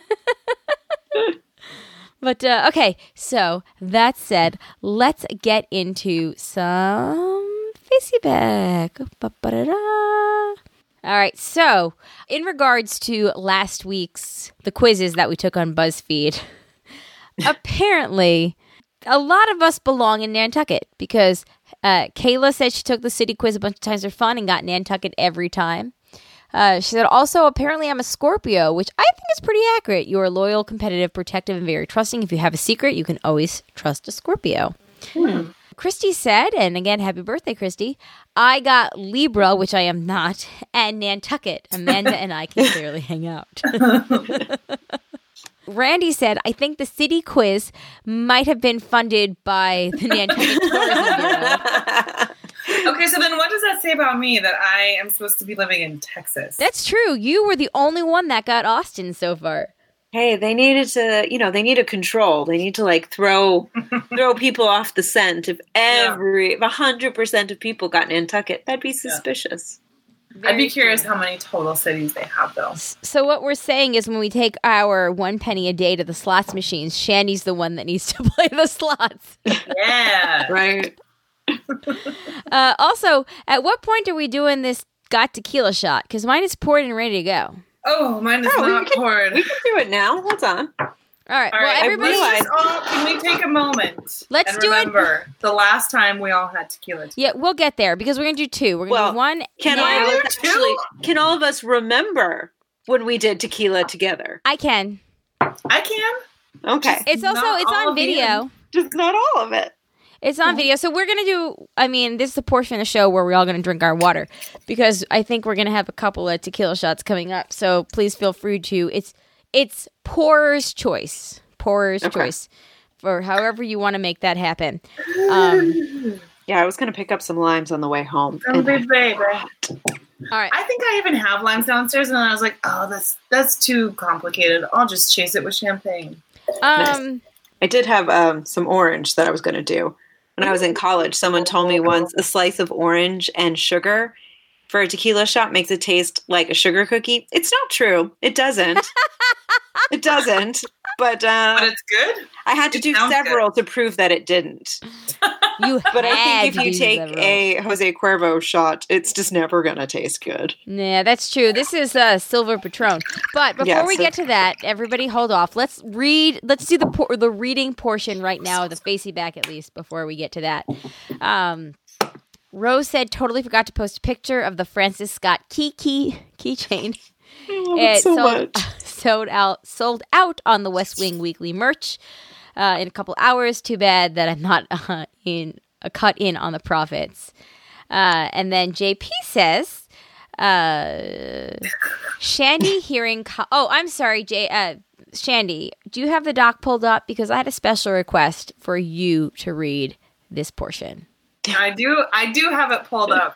but, uh, okay, so that said, let's get into some feedback. Ba-ba-da-da. All right, so in regards to last week's, the quizzes that we took on BuzzFeed, apparently a lot of us belong in Nantucket because uh, Kayla said she took the city quiz a bunch of times for fun and got Nantucket every time. Uh, she said, also, apparently I'm a Scorpio, which I think is pretty accurate. You are loyal, competitive, protective, and very trusting. If you have a secret, you can always trust a Scorpio. Hmm. Christy said, and again, happy birthday, Christy, I got Libra, which I am not, and Nantucket. Amanda and I can clearly hang out. Randy said, I think the city quiz might have been funded by the Nantucket Tourism Bureau. Okay, so then what does that say about me that I am supposed to be living in Texas? That's true. You were the only one that got Austin so far. Hey, they needed to, you know, they need a control. They need to like throw throw people off the scent. If every, if a hundred percent of people got Nantucket, that'd be suspicious. I'd be Very curious true. how many total cities they have, though. So what we're saying is when we take our one penny a day to the slots machines, Shandy's the one that needs to play the slots. Yeah. Right. Uh, also, at what point are we doing this got tequila shot? Because mine is poured and ready to go. Oh, mine is Oh, we not can- poured. We can do it now. Hold on. All right. All well, right, everybody, realized- let's just all, can we take a moment? Let's and do it. remember the last time we all had tequila. yeah, we'll get there because we're gonna do two. We're gonna Well, do one. Can now. all of Really? us actually? Can all of us remember when we did tequila together? I can. I can. Okay, It's also Not it's all on of you. video. just not all of it. It's on video. So we're going to do, I mean, this is a portion of the show where we're all going to drink our water because I think we're going to have a couple of tequila shots coming up. So please feel free to, it's it's pourer's choice. Pourer's Okay. choice for however you want to make that happen. Um, Yeah, I was gonna pick up some limes on the way home. Some big baby. all right. I think I even have limes downstairs, and then I was like, "Oh, that's that's too complicated. I'll just chase it with champagne." Um, I did have um, some orange that I was gonna do. When I was in college, someone told me once a slice of orange and sugar for a tequila shot makes it taste like a sugar cookie. It's not true. It doesn't. It doesn't. But, uh, But it's good. I had to it do sounds several to prove that it didn't. you But I had think to if you do take several. a Jose Cuervo shot, it's just never going to taste good. Yeah, that's true. This is uh, Silver Patron. But before Yeah, we so- get to that, everybody hold off. Let's read. Let's do the por- the reading portion right now, the facey back at least, before we get to that. Um, Rose said, totally forgot to post a picture of the Francis Scott key key keychain. Oh, It so sold, much. sold out sold out on the West Wing Weekly merch uh, in a couple hours. Too bad that I'm not uh, in a cut in on the profits. Uh, and then J P says, uh, Shandy hearing. Co- oh, I'm sorry, J. Uh, Shandy. Do you have the doc pulled up? Because I had a special request for you to read this portion. I do. I do have it pulled up.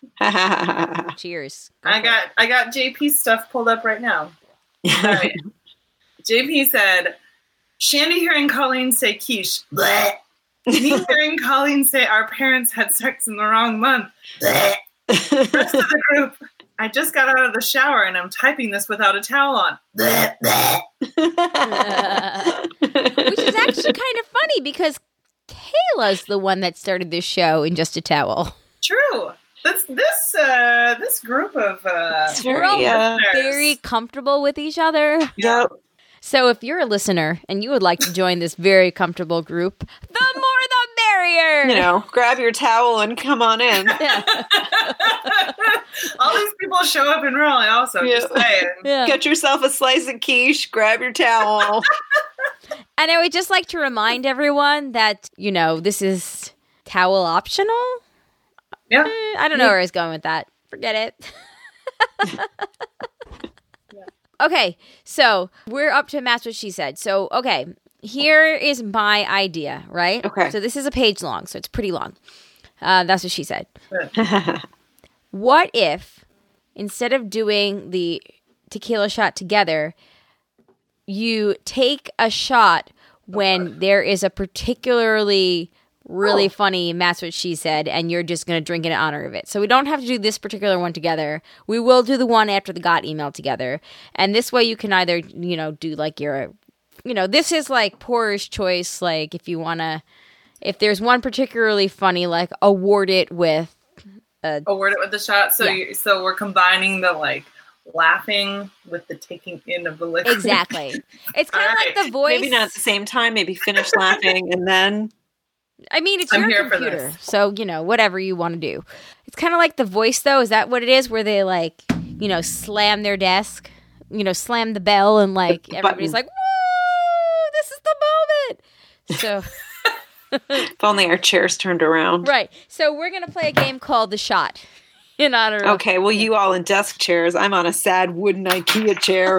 Cheers. Go I for it. got. I got J P's stuff pulled up right now. All right. J P said, "Shandy hearing Colleen say quiche. Bleh. Me hearing Colleen say our parents had sex in the wrong month. Bleh. Rest of the group. I just got out of the shower and I'm typing this without a towel on. Bleh, bleh." Which is actually kind of funny because Kayla's the one that started this show in just a towel. True. This this uh this group of uh It's We're all very, uh, very comfortable with each other. Yep. So if you're a listener and you would like to join this very comfortable group, the more the merrier. You know, grab your towel and come on in. all these people show up in Raleigh also, just Yeah. saying. Yeah. Get yourself a slice of quiche, grab your towel. And I would just like to remind everyone that, you know, this is towel optional. Yeah. Eh, I don't know where I was going with that. Forget it. Okay, so we're up to That's What She Said. So, okay, here is my idea, right? Okay. So this is a page long, so it's pretty long. Uh, that's what she said. What if, instead of doing the tequila shot together, you take a shot when there is a particularly really funny That's What She Said, and you're just going to drink in honor of it. So we don't have to do this particular one together. We will do the one after the Got email together. And this way you can either, you know, do like your, you know, this is like pourer's choice. Like if you want to, if there's one particularly funny, like award it with a, Award it with the shot. So Yeah. you, so we're combining the like laughing with the taking in of the liquid. exactly. It's kind of All like right. the voice. Maybe not at the same time. Maybe finish laughing and then. I mean, it's I'm your here for computer, this. so, you know, whatever you want to do. It's kind of like The Voice, though. Is that what it is, where they, like, you know, slam their desk, you know, slam the bell, and, like, The everybody's button. like, woo, this is the moment. So, If only our chairs turned around. right. So we're going to play a game called The Shot in honor of... Okay, well, you all in desk chairs. I'm on a sad wooden IKEA chair.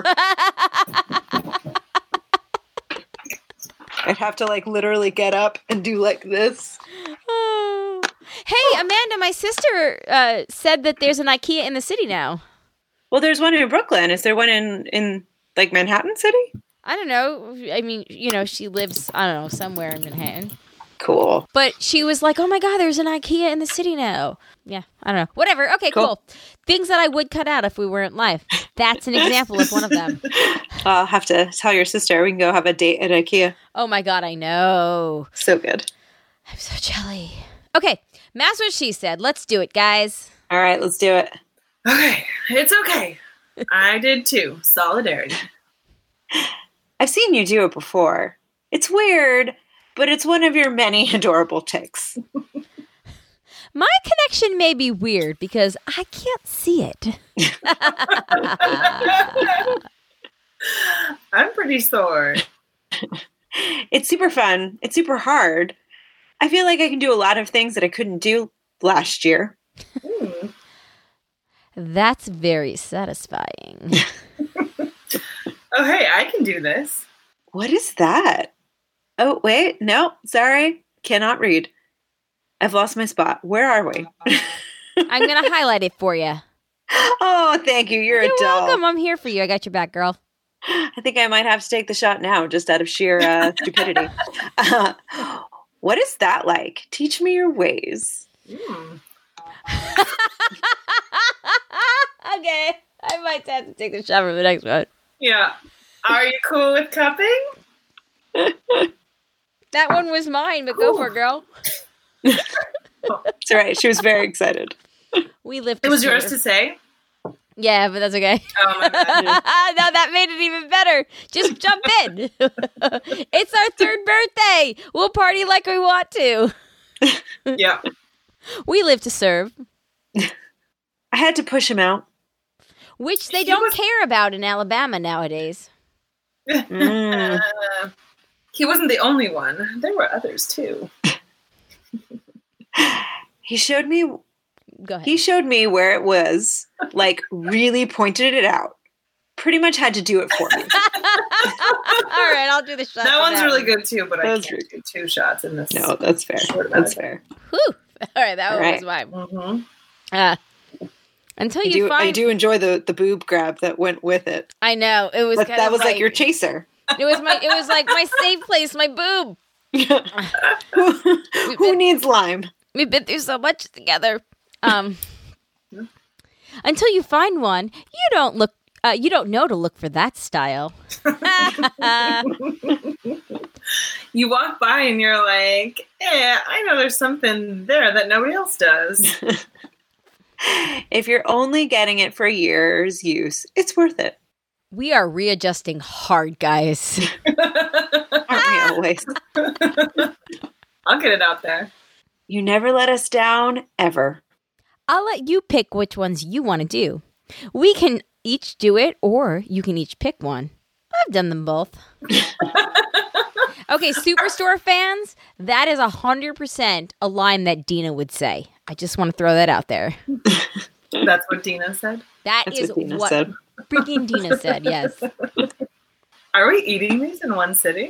I'd have to, like, literally get up and do like this. Oh. Hey, Amanda, my sister uh, said that there's an IKEA in the city now. Well, there's one in Brooklyn. Is there one in, in like, Manhattan City? I don't know. I mean, you know, she lives, I don't know, somewhere in Manhattan. Cool. But she was like, oh my God, there's an IKEA in the city now. Yeah, I don't know. Whatever. Okay, cool. Cool. Things that I would cut out if we weren't live. That's an example of one of them. I'll have to tell your sister. We can go have a date at IKEA. Oh my God, I know. So good. I'm so jelly. Okay, That's What She Said. Let's do it, guys. All right, let's do it. Okay, it's okay. I did too. Solidarity. I've seen you do it before. It's weird, but it's one of your many adorable tics. My connection may be weird because I can't see it. I'm pretty sore. It's super fun. It's super hard. I feel like I can do a lot of things that I couldn't do last year. Hmm. That's very satisfying. Oh, hey, I can do this. What is that? Oh, wait. No, sorry. Cannot read. I've lost my spot. Where are we? I'm going to highlight it for you. Oh, thank you. You're, You're a doll. welcome. I'm here for you. I got your back, girl. I think I might have to take the shot now, just out of sheer uh, stupidity. Uh, what is that like? Teach me your ways. Hmm. Okay. I might have to take the shot for the next one. Yeah. Are you cool with cupping? That one was mine, but go for it, girl. It's all right. She was very excited. We lived. It was yours to say? Yeah, but that's okay. Oh, my God. No, that made it even better. Just jump in. It's our third birthday. We'll party like we want to. Yeah. We live to serve, I had to push him out. which they He don't was- care about in Alabama nowadays. Mm. Uh, he wasn't the only one. There were others, too. He showed me. Go ahead. He showed me where it was. Like, really pointed it out. Pretty much had to do it for me. All right, I'll do the shot. That for one's really one. good, too, but That I was can't do two shots in this. No, that's fair. Short amount That's of fair. Whew. All right, that All one right. was mine. Mm-hmm. Uh, until I you do, find, I do enjoy the, the boob grab that went with it. I know it was. But kind that of was like, like your chaser. It was my. It was like my safe place, my boob. who, who needs lime? We've been through so much together. Um, until you find one, you don't look. Uh, you don't know to look for that style. You walk by and you're like, eh, I know there's something there that nobody else does. If you're only getting it for a year's use, it's worth it. We are readjusting hard, guys. Aren't we always? I'll get it out there. You never let us down, ever. I'll let you pick which ones you want to do. We can each do it, or you can each pick one. I've done them both. Okay, Superstore fans, that is one hundred percent a line that Dina would say. I just want to throw that out there. That's what Dina said. That That's is what Dina what said. freaking Dina said, yes. Are we eating these in one sitting?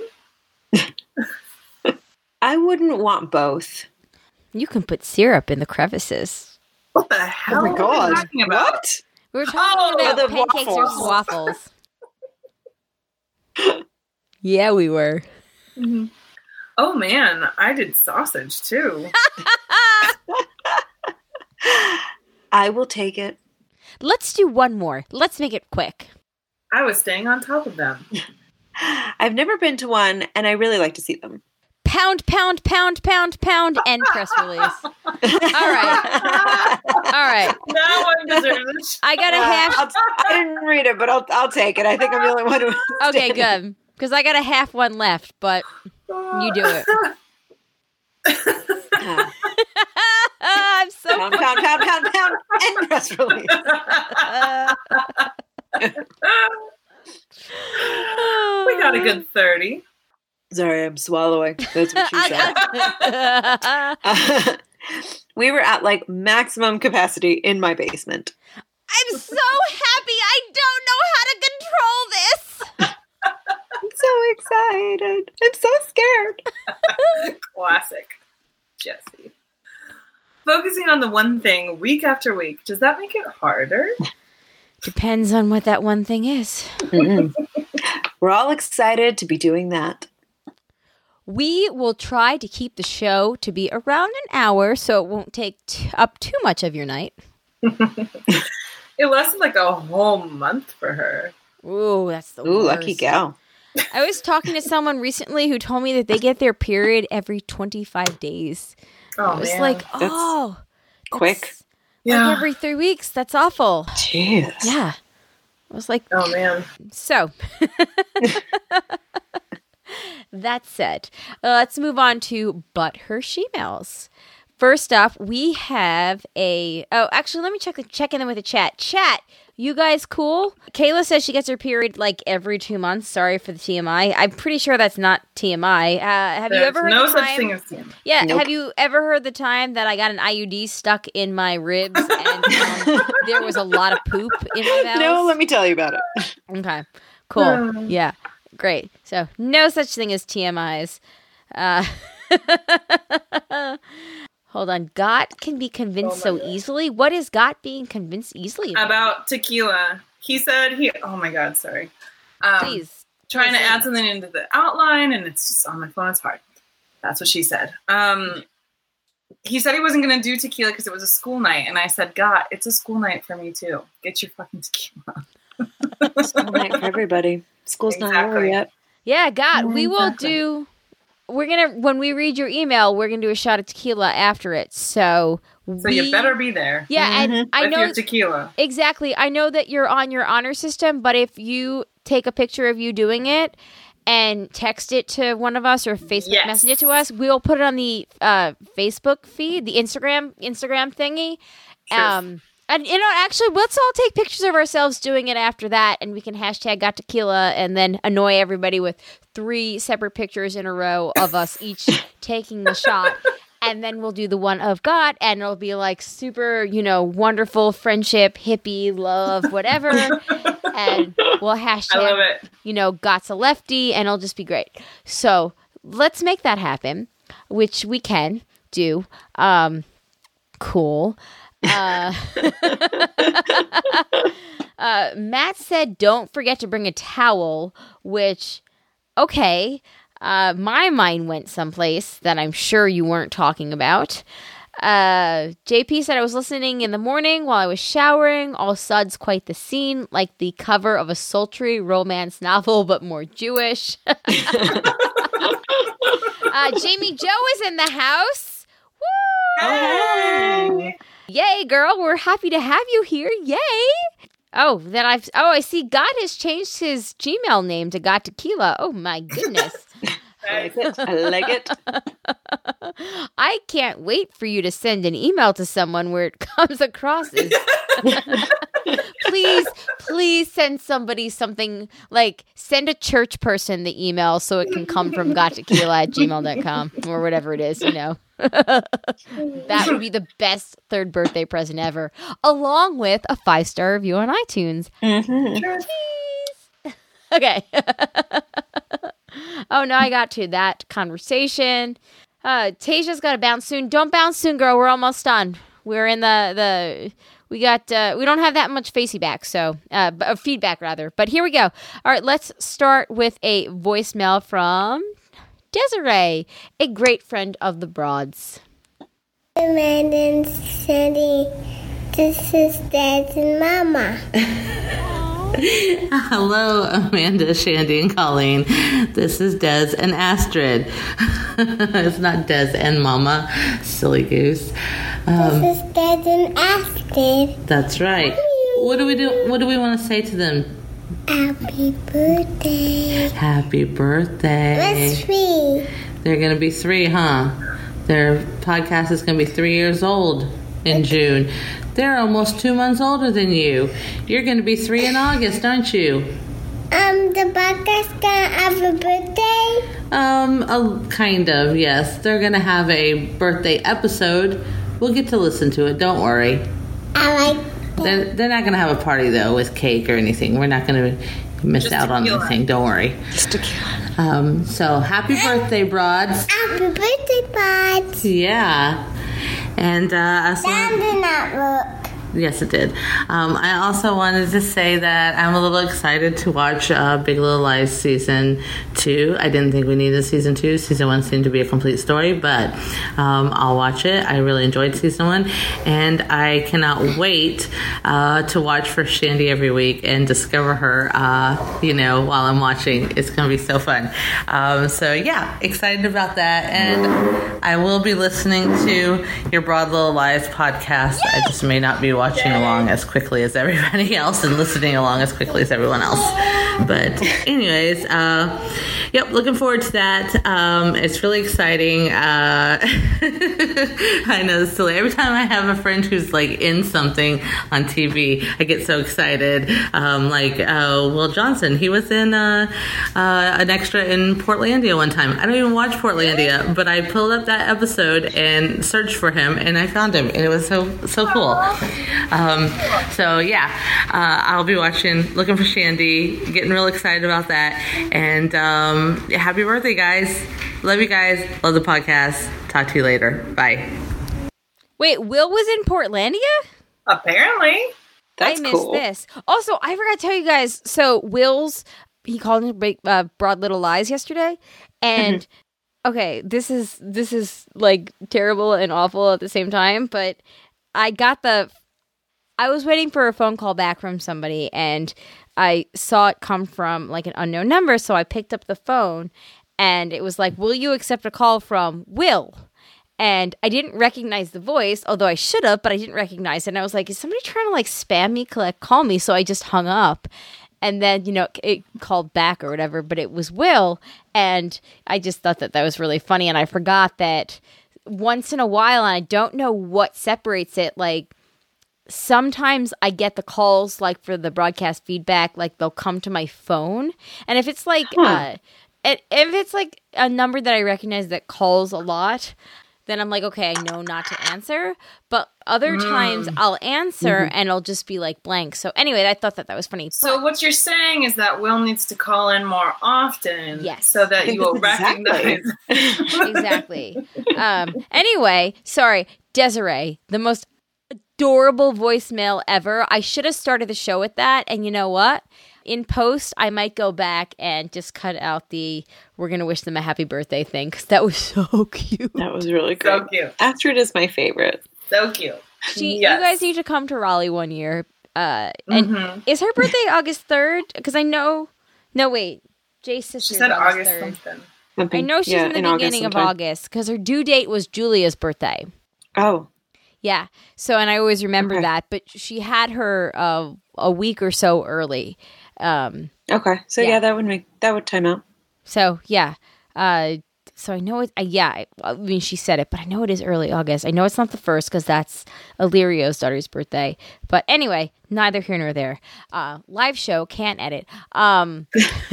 I wouldn't want both. You can put syrup in the crevices. What the hell Oh my are god! we talking about? What? We were talking Oh, about the pancakes versus waffles. waffles. Yeah, we were. Mhm. Oh man, I did sausage too. I will take it. Let's do one more. Let's make it quick. I was staying on top of them. I've never been to one, and I really like to see them. Pound, pound, pound, pound, pound, end press release. All right. All right. No one deserves a sh- I got a Uh, half. I'll, I didn't read it, but I'll I'll take it. I think I'm the only one who. Okay, good. Because I got a half one left, but you do it. Uh, I'm so pound, pound, pound, pound, pound. End press release. We got a good thirty. Sorry, I'm swallowing. That's what she said. We were at like maximum capacity in my basement. I'm so happy I don't know how to control this. I'm so excited. I'm so scared. Classic. Jesse. Focusing on the one thing week after week, does that make it harder? Depends on what that one thing is. We're all excited to be doing that. We will try to keep the show to be around an hour so it won't take t- up too much of your night. It lasted like a whole month for her. Ooh, that's the Ooh, worst. lucky gal. I was talking to someone recently who told me that they get their period every twenty-five days. Oh, I was man. like, That's oh. quick. that's yeah. Like every three weeks. That's awful. Jeez. Yeah. I was like, Oh, man. so. That said, uh, let's move on to But Her She-Mails. First up, we have a... Oh, actually, let me check check in with the chat. Chat, you guys cool? Kayla says she gets her period like every two months. Sorry for the T M I. I'm pretty sure that's not T M I. Uh, have you There's ever heard no the such time... thing as T M I. Yeah, Nope. have you ever heard the time that I got an I U D stuck in my ribs and um, there was a lot of poop in my mouth? No, let me tell you about it. Okay, cool. Um. Yeah, great. So, no such thing as T M Is. Uh, hold on. Got can be convinced Oh so my God. easily? What is Got being convinced easily about? About tequila. He said he... Oh, my God, sorry. Um, Please. Trying to Listen. add something into the outline, and it's just on my phone. It's hard. That's what she said. Um, he said he wasn't going to do tequila because it was a school night, and I said, God, it's a school night for me, too. Get your fucking tequila. School night for everybody. School's not over Exactly. yet. Yeah, Got. We will Exactly. do... We're going to... When we read your email, we're going to do a shot of tequila after it. So, So we, you better be there Yeah, and I with know... your tequila. Exactly. I know that you're on your honor system, but if you take a picture of you doing it and text it to one of us or Facebook Yes. message it to us, we'll put it on the uh, Facebook feed, the Instagram Instagram thingy. Sure. Um, and you know, actually, let's all take pictures of ourselves doing it after that, and we can hashtag Got Tequila and then annoy everybody with three separate pictures in a row of us each taking the shot. And then we'll do the one of God, and it'll be like super, you know, wonderful friendship, hippie, love, whatever. And we'll hashtag, I love it. you know, Got's a lefty, and it'll just be great. So let's make that happen, which we can do. Um, cool. Uh, uh, Matt said, don't forget to bring a towel, which, okay. Uh, my mind went someplace that I'm sure you weren't talking about. Uh, J P said I was listening in the morning while I was showering. All suds quite the scene, like the cover of a sultry romance novel, but more Jewish. uh, Jamie Joe is in the house. Woo! Hey! Yay, girl! We're happy to have you here. Yay! Oh, then I've. Oh, I see. God has changed his Gmail name to Got Tequila. Oh my goodness. I like it. I like it. I can't wait for you to send an email to someone where it comes across as. Please, please send somebody something like send a church person the email so it can come from gottequila at gmail dot com or whatever it is, you know. That would be the best third birthday present ever, along with a five-star review on iTunes. Mm-hmm. Okay. Oh, no, I got to that conversation. Uh, Tasia's got to bounce soon. Don't bounce soon, girl. We're almost done. We're in the, the we got, uh, we don't have that much facey back, so, uh, uh, feedback rather. But here we go. All right, let's start with a voicemail from Desiree, a great friend of the Broads. Amanda and Sandy, this is Dad and Mama. Hello, Amanda, Shandy, and Colleen. This is Des and Astrid. It's not Des and Mama, silly goose. Um, this is Dad and Astrid. that's right. What do we do? What do we want to say to them? Happy birthday. Happy birthday. Let's three. They're gonna be three, huh? Their podcast is gonna be three years old in June. They're almost two months older than you. You're going to be three in August, aren't you? Um, the podcast gonna have a birthday? Um, a, kind of, yes. They're going to have a birthday episode. We'll get to listen to it. Don't worry. I like They're, they're not going to have a party, though, with cake or anything. We're not going to miss Just out on tequila. anything. Don't worry. Just tequila. Um, so, happy birthday, Broads. Happy birthday, Bud. Yeah. And, uh, so, Down did not look. yes, it did. Um, I also wanted to say that I'm a little excited to watch uh, Big Little Lies season two. I didn't think we needed season two. Season one seemed to be a complete story, but um, I'll watch it. I really enjoyed season one, and I cannot wait uh, to watch for Shandy every week and discover her, uh, you know, while I'm watching. It's going to be so fun. Um, so, yeah, excited about that. And I will be listening to your Broad Little Lies podcast. I just may not be watching along as quickly as everybody else and listening along as quickly as everyone else. But anyways, uh, yep, looking forward to that. Um, it's really exciting. Uh, I know it's silly. Every time I have a friend who's like in something on T V, I get so excited. Um, like uh, Will Johnson, he was in uh, uh, an extra in Portlandia one time. I don't even watch Portlandia, but I pulled up that episode and searched for him, and I found him, and it was so so cool. Um, so yeah, uh, I'll be watching, looking for Shandy, getting real excited about that. And um, happy birthday, guys. Love you guys. Love the podcast. Talk to you later. Bye. Wait, Will was in Portlandia? Apparently. That's I missed cool. this. Also, I forgot to tell you guys. So Will's, he called it big, uh, Broad Little Lies yesterday, and Mm-hmm. okay, this is this is like terrible and awful at the same time. But I got the, I was waiting for a phone call back from somebody, and I saw it come from like an unknown number, so I picked up the phone, and it was like, "Will you accept a call from Will?" And I didn't recognize the voice, although I should have, but I didn't recognize it. And I was like, is somebody trying to like spam me, collect, call me? So I just hung up. And then, you know, it called back or whatever, but it was Will. And I just thought that that was really funny. And I forgot that once in a while, and I don't know what separates it, like sometimes I get the calls like for the broadcast feedback, like they'll come to my phone. And if it's like, Huh. uh, if it's like a number that I recognize that calls a lot, then I'm like, okay, I know not to answer. But other times I'll answer Mm-hmm. and it'll just be like blank. So anyway, I thought that that was funny. So what you're saying is that Will needs to call in more often, Yes. so that you will Exactly. recognize. Exactly. Um, anyway, sorry, Desiree, the most adorable voicemail ever. I should have started the show with that. And you know what? In post, I might go back and just cut out the "we're going to wish them a happy birthday" thing, because that was so cute. That was really great. So cute. Astrid is my favorite. So cute. She, Yes. You guys need to come to Raleigh one year. Uh, and Mhm. is her birthday August third? Because I know. No, wait. Jay's sister. She said August third. something. Something- I know she's yeah, in the August beginning of sometime. August because her due date was Julia's birthday. Oh, Yeah. So, and I always remember Okay. that. But she had her uh, a week or so early. Um, okay. So Yeah. yeah. that would make that would time out. so, yeah. Uh, so I know it. Uh, yeah, I, I mean, she said it, but I know it is early August. I know it's not the first because that's Illyrio's daughter's birthday. But anyway, neither here nor there. Uh, live show, can't edit. Um,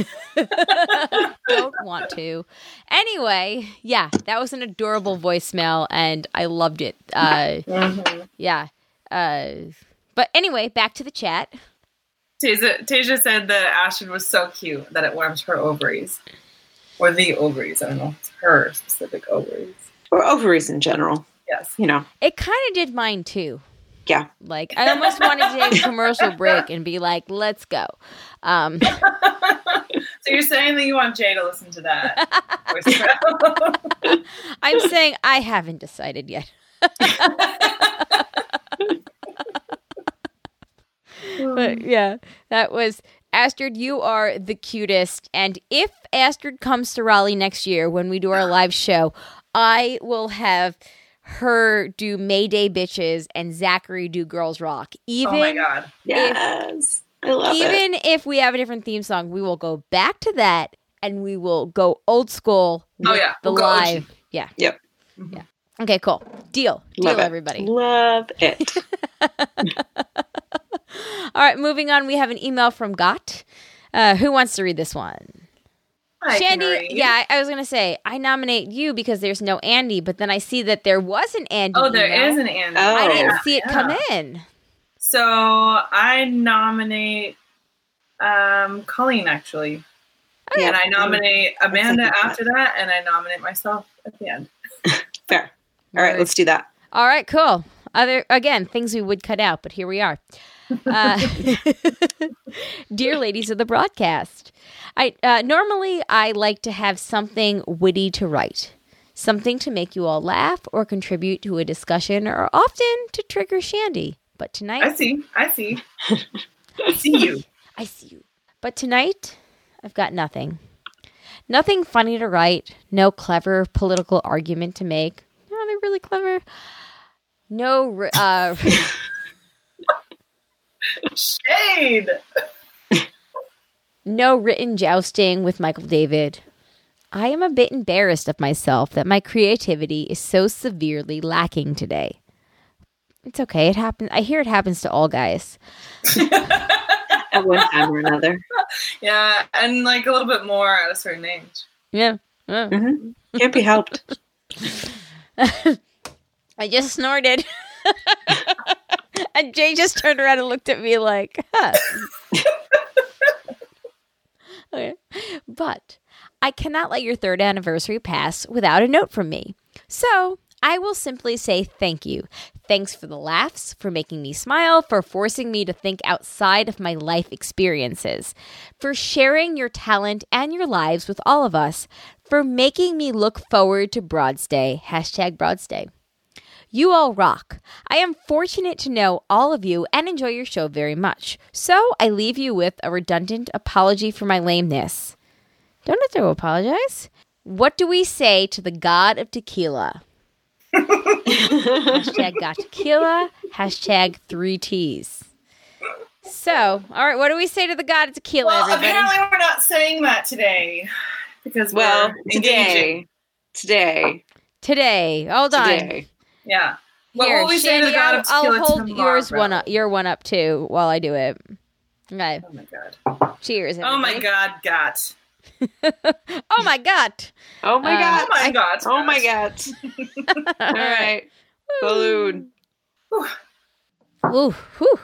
don't want to. Anyway, yeah, that was an adorable voicemail, and I loved it. Uh, Mm-hmm. yeah. Uh, but anyway, back to the chat. Tasia, Tasia said that Ashton was so cute that it warmed her ovaries. Or the ovaries. I don't know if it's her specific ovaries. Or ovaries in general. Yes. You know. It kind of did mine too. Yeah. Like, I almost wanted to take a commercial break and be like, let's go. Um, So you're saying that you want Jay to listen to that voicemail? I'm saying I haven't decided yet. But yeah, that was Astrid. You are the cutest. And if Astrid comes to Raleigh next year when we do our live show, I will have her do Mayday Bitches and Zachary do Girls Rock. Even Oh my god. Yes. I love it. Even if we have a different theme song, we will go back to that and we will go old school with Oh, yeah. the We'll go O G. live. Yeah. Yep. Yeah. Okay, cool. Deal. Deal, Love it. everybody. Love it. All right, moving on. We have an email from Gott. Uh, who wants to read this one? I can Shandy, read. yeah, I, I was going to say, I nominate you because there's no Andy, but then I see that there was an Andy. Oh, there email. is an Andy. Oh. I didn't Yeah, see it yeah. come in. So I nominate um, Colleen, actually. Okay. And I nominate Amanda like that. after that, and I nominate myself at the end. Fair. All right, let's do that. All right, cool. Other again, things we would cut out, but here we are. Uh, dear ladies of the broadcast, I uh, normally I like to have something witty to write, something to make you all laugh or contribute to a discussion, or often to trigger Shandy. But tonight, I see. I see. I see you. I see you. But tonight, I've got nothing. Nothing funny to write. No clever political argument to make. No, they're really clever. No, ri- uh, Shade. no written jousting with Michael David. I am a bit embarrassed of myself that my creativity is so severely lacking today. It's okay. It happens. I hear it happens to all guys. At one time or another. Yeah, and like a little bit more at a certain age. Yeah. Yeah. Mm-hmm. Can't be helped. I just snorted. And Jay just turned around and looked at me like, huh. Okay. But I cannot let your third anniversary pass without a note from me. So I will simply say thank you. Thanks for the laughs, for making me smile, for forcing me to think outside of my life experiences, for sharing your talent and your lives with all of us, for making me look forward to Broads Day. Hashtag Broads Day. You all rock. I am fortunate to know all of you and enjoy your show very much. So I leave you with a redundant apology for my lameness. Don't have to apologize. What do we say to the god of tequila? Hashtag got tequila. Hashtag three T's. So, all right, what do we say to the god of tequila, Well, everybody? apparently we're not saying that today because Well, we're engaging. today. Today. Today, hold on. Today. Yeah. What Here, will we say to the Shandy, god I'll, of tequila I'll hold tomorrow? yours one up, your one up too while I do it. Okay. Oh my god. Cheers. Oh my everybody. god, got. Oh my god. Oh my Uh, god. Oh my I- god. Oh my god. All right. Balloon. Ooh, whew.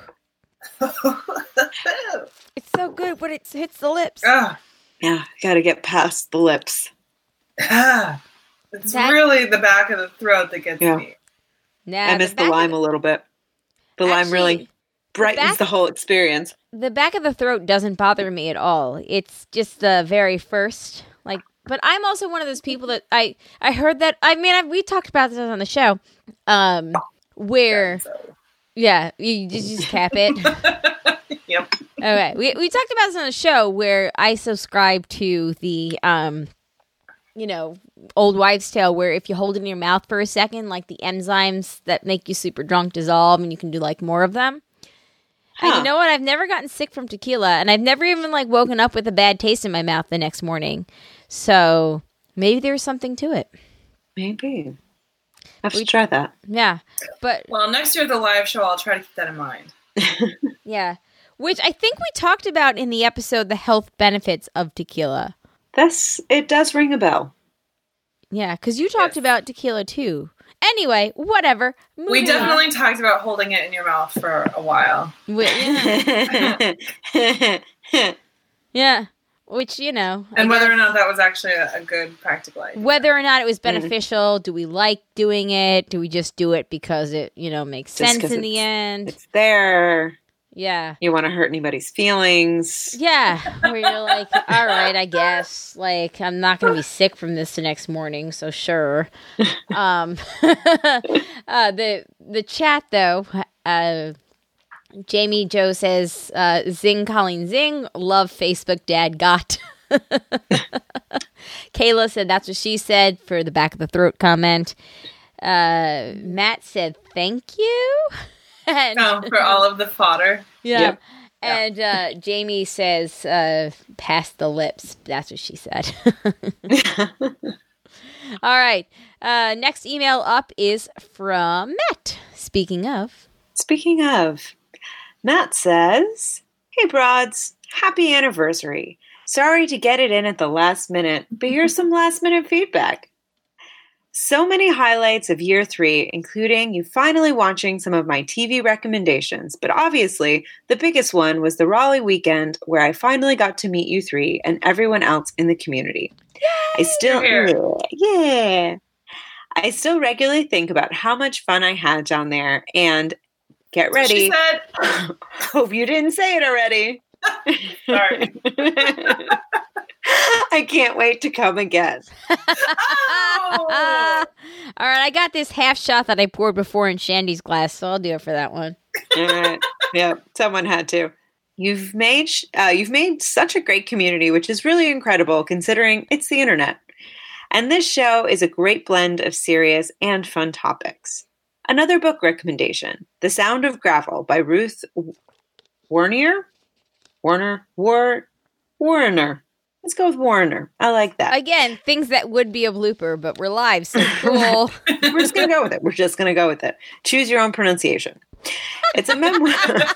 It's so good when it hits the lips. Ah, Yeah, gotta get past the lips. ah. It's That- really the back of the throat that gets Yeah. me. Nah, I miss the, back lime of a little bit. The lime Actually, really brightens back- the whole experience. the back of the throat doesn't bother me at all. It's just the very first, like. But I'm also one of those people that I I heard that. I mean, I, we talked about this on the show, um, where So, yeah, you, you just cap it. yep. Okay, we we talked about this on the show where I subscribe to the um, you know, old wives' tale where if you hold it in your mouth for a second, like the enzymes that make you super drunk dissolve, and you can do like more of them. And Huh. you know what? I've never gotten sick from tequila, and I've never even like woken up with a bad taste in my mouth the next morning. So Maybe there's something to it. Maybe. I have to try that. Yeah. But Well, next year at the live show, I'll try to keep that in mind. yeah. Which I think we talked about in the episode, the health benefits of tequila. That's, it does ring a bell. Yeah, because you talked Yes. about tequila too. Anyway, whatever. We Moving definitely talked about holding it in your mouth for a while. on. We- yeah. yeah. Which, you know. I And whether guess- or not that was actually a, a good practical idea. Whether or not it was Mm-hmm. beneficial, do we like doing it? Do we just do it because it, you know, makes Just sense 'cause in the it's- end? It's there. Yeah. You want to hurt anybody's feelings. Yeah. Where you're like, all right, I guess. Like, I'm not going to be sick from this the next morning, so sure. um, uh, the the chat, though, uh, Jamie Joe says, uh, Zing Colleen Zing, love Facebook dad got. Kayla said that's what she said for the back of the throat comment. Uh, Matt said thank you. And, Oh, for all of the fodder. yeah. Yep. And uh, Jamie says, uh, pass the lips. That's what she said. All right. Uh, next email up is from Matt. Speaking of. Speaking of, Matt says, "Hey, broads, happy anniversary. Sorry to get it in at the last minute, but here's some last minute feedback. So many highlights of year three, including you finally watching some of my T V recommendations, but obviously the biggest one was the Raleigh weekend where I finally got to meet you three and everyone else in the community. I still, Here. yeah, I still regularly think about how much fun I had down there and get ready. She said, Hope you didn't say it already. sorry. I can't wait to come again." Oh! All right. I got this half shot that I poured before in Shandy's glass, so I'll do it for that one. All right. Yeah, someone had to. You've made sh- uh, you've made such a great community, which is really incredible considering it's the internet. And this show is a great blend of serious and fun topics. Another book recommendation: The Sound of Gravel by Ruth Warnier. Warner War Warner. Let's go with Warner. I like that. Again, things that would be a blooper, but we're live, so cool. We're just gonna go with it. We're just gonna go with it. Choose your own pronunciation. It's a memoir.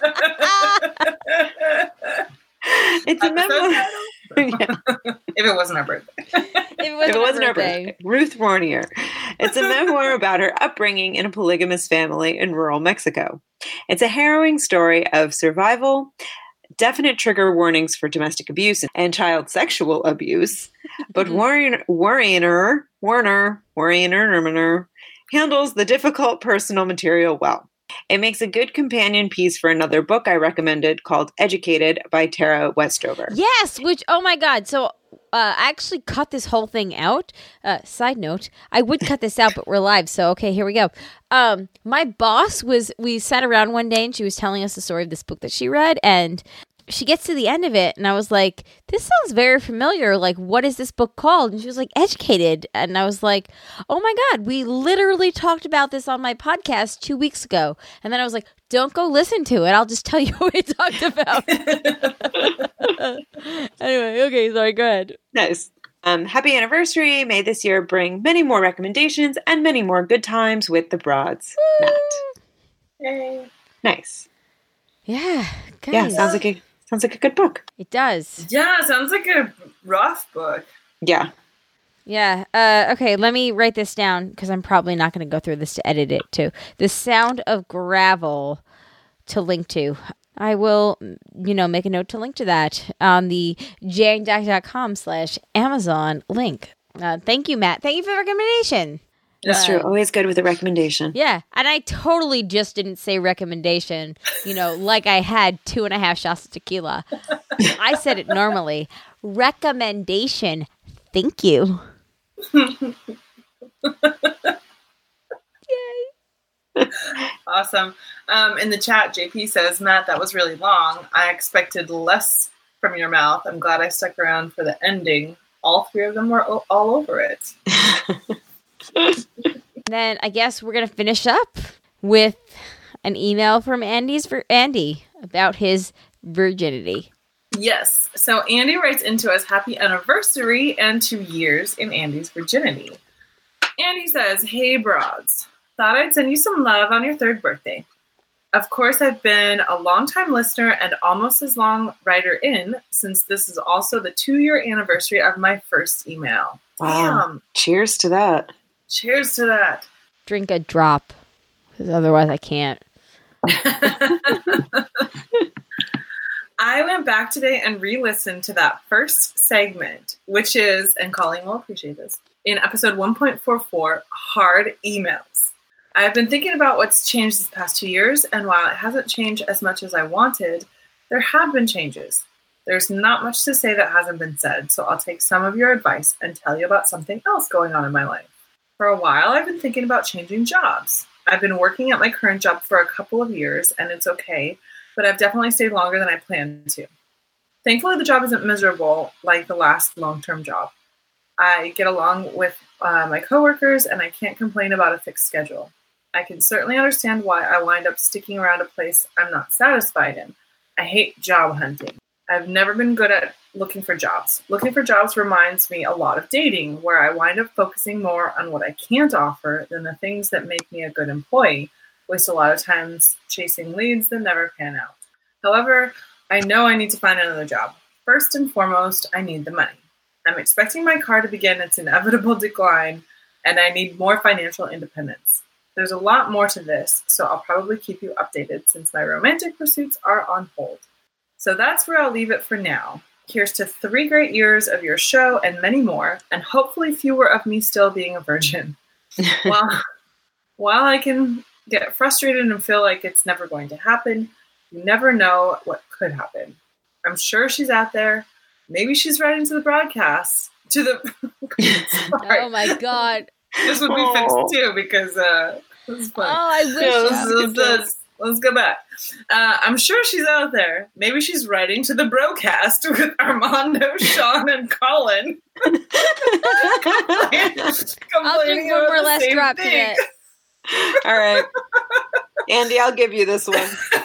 It's a Episode memoir. title? Yeah. If it wasn't our birthday. If it wasn't, If it wasn't her her birthday. birthday. Ruth Warnier. It's a memoir about her upbringing in a polygamous family in rural Mexico. It's a harrowing story of survival, definite trigger warnings for domestic abuse and child sexual abuse, but Warren, Warner, Warner, Warner handles the difficult personal material well. It makes a good companion piece for another book I recommended called Educated by Tara Westover. Yes, which, oh my God. So uh, I actually cut this whole thing out. Uh, side note, I would cut this out, but we're live. So, okay, here we go. Um, my boss was, we sat around one day and she was telling us the story of this book that she read. And she gets to the end of it and I was like, this sounds very familiar. Like, what is this book called? And she was like, Educated. And I was like, oh my God, we literally talked about this on my podcast two weeks ago. And then I was like, don't go listen to it. I'll just tell you what we talked about. Anyway, okay, sorry, go ahead. Nice. Um, happy anniversary. May this year bring many more recommendations and many more good times with the broads. Matt. Yay. Nice. Yeah, guys. Yeah, sounds like a sounds like a good book. It does. Yeah, sounds like a rough book. Yeah. Yeah. Uh, okay, let me write this down because I'm probably not going to go through this to edit it too. The Sound of Gravel to link to. I will, you know, make a note to link to that on the jangdoc.com slash Amazon link. Uh, thank you, Matt. Thank you for the recommendation. That's Uh, true. Always good with a recommendation. Yeah, and I totally just didn't say recommendation, you know, like I had two and a half shots of tequila. I said it normally. Recommendation. Thank you. Awesome. Um, in the chat, J P says, Matt, that was really long. I expected less from your mouth. I'm glad I stuck around for the ending. All three of them were o- all over it. Then I guess we're going to finish up with an email from Andy's for Andy about his virginity. Yes. So Andy writes into us, happy anniversary and two years in Andy's virginity. Andy says, hey, broads. Thought I'd send you some love on your third birthday. Of course, I've been a longtime listener and almost as long writer in, since this is also the two-year anniversary of my first email. Wow. Damn. Cheers to that. Cheers to that. Drink a drop, because otherwise I can't. I went back today and re-listened to that first segment, which is, and Colleen will appreciate this, in episode one point four four, Hard Emails. I've been thinking about what's changed this past two years, and while it hasn't changed as much as I wanted, there have been changes. There's not much to say that hasn't been said, so I'll take some of your advice and tell you about something else going on in my life. For a while, I've been thinking about changing jobs. I've been working at my current job for a couple of years, and it's okay, but I've definitely stayed longer than I planned to. Thankfully, the job isn't miserable like the last long-term job. I get along with uh, my coworkers, and I can't complain about a fixed schedule. I can certainly understand why I wind up sticking around a place I'm not satisfied in. I hate job hunting. I've never been good at looking for jobs. Looking for jobs reminds me a lot of dating, where I wind up focusing more on what I can't offer than the things that make me a good employee. Waste a lot of times chasing leads that never pan out. However, I know I need to find another job. First and foremost, I need the money. I'm expecting my car to begin its inevitable decline, and I need more financial independence. There's a lot more to this, so I'll probably keep you updated since my romantic pursuits are on hold. So that's where I'll leave it for now. Here's to three great years of your show and many more, and hopefully fewer of me still being a virgin. while, while I can get frustrated and feel like it's never going to happen, you never know what could happen. I'm sure she's out there. Maybe she's writing to the broadcast. To the Oh my god. This would be fixed too, because uh, this is funny. Oh, I wish. Yeah, let's, let's, let's, let's go back. Uh, I'm sure she's out there. Maybe she's writing to the broadcast with Armando, Sean, and Colin. I'll drink one more last drop to that. All right. Andy, I'll give you this one.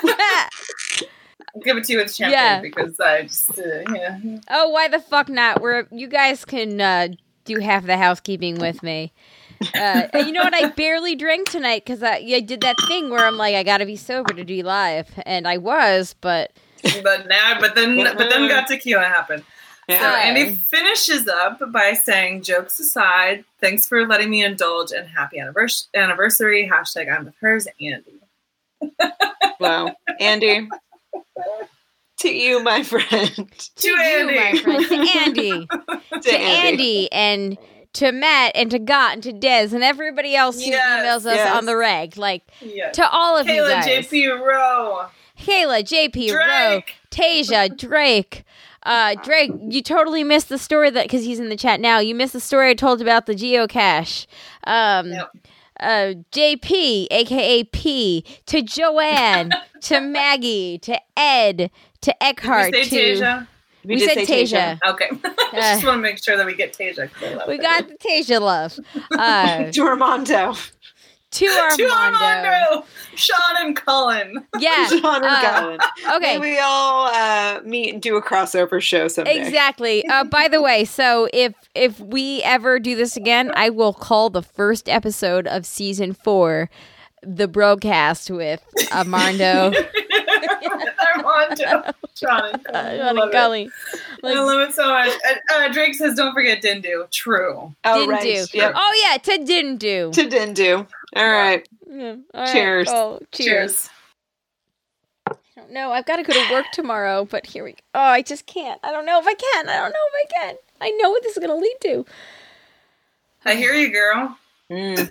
I'll give it to you with champagne Yeah. because I just, uh, yeah. Oh, why the fuck not? We're you guys can uh, do half the housekeeping with me. Uh, and you know what? I barely drank tonight because I, I did that thing where I'm like, I gotta be sober to do live, and I was, but But now, but then, but then got tequila happen. So Yeah. Andy finishes up by saying, jokes aside, thanks for letting me indulge and happy anniversary, anniversary hashtag I'm with hers, Andy. Wow. Andy, to you, my friend. To, to you, Andy. my friend, to Andy, To, to Andy, and to Matt, and to Got, and to Des, and everybody else who Yes, emails us yes. on the reg. Like, Yes. to all of you Kayla, guys. J P Rowe. Kayla, J P, Rowe, Drake. Tasia, Drake. Uh, Drake, you totally missed the story that, because he's in the chat now, you missed the story I told about the geocache. Um, Yep. uh, J P, aka P, to Joanne, to Maggie, to Ed, to Eckhart, Did we say to... Tasia? We, did said say Tasia. Okay. I just want to make sure that we get Tasia. 'cause I love We her. got the Tasia love. Uh, To Armando. to Armando. To Armando, Sean, and Colin. Yeah. John and uh, Colin. okay. May we all uh, meet and do a crossover show someday. Exactly. Uh, by the way, so if if we ever do this again, I will call the first episode of season four the broadcast with Armando. Armando, Sean, and Colin. Uh, I Sean love and it. Gully. I Like, love it so much. Uh, uh, Drake says, don't forget Dindu. True. Oh, didn't right. do. Yep. Oh yeah, to didn't do. To Dindu. All right. Yeah. All right. Cheers. Oh, cheers. Cheers. I don't know. I've got to go to work tomorrow, but here we go. Oh, I just can't. I don't know if I can. I don't know if I can. I know what this is going to lead to. I hear you, girl. Mm.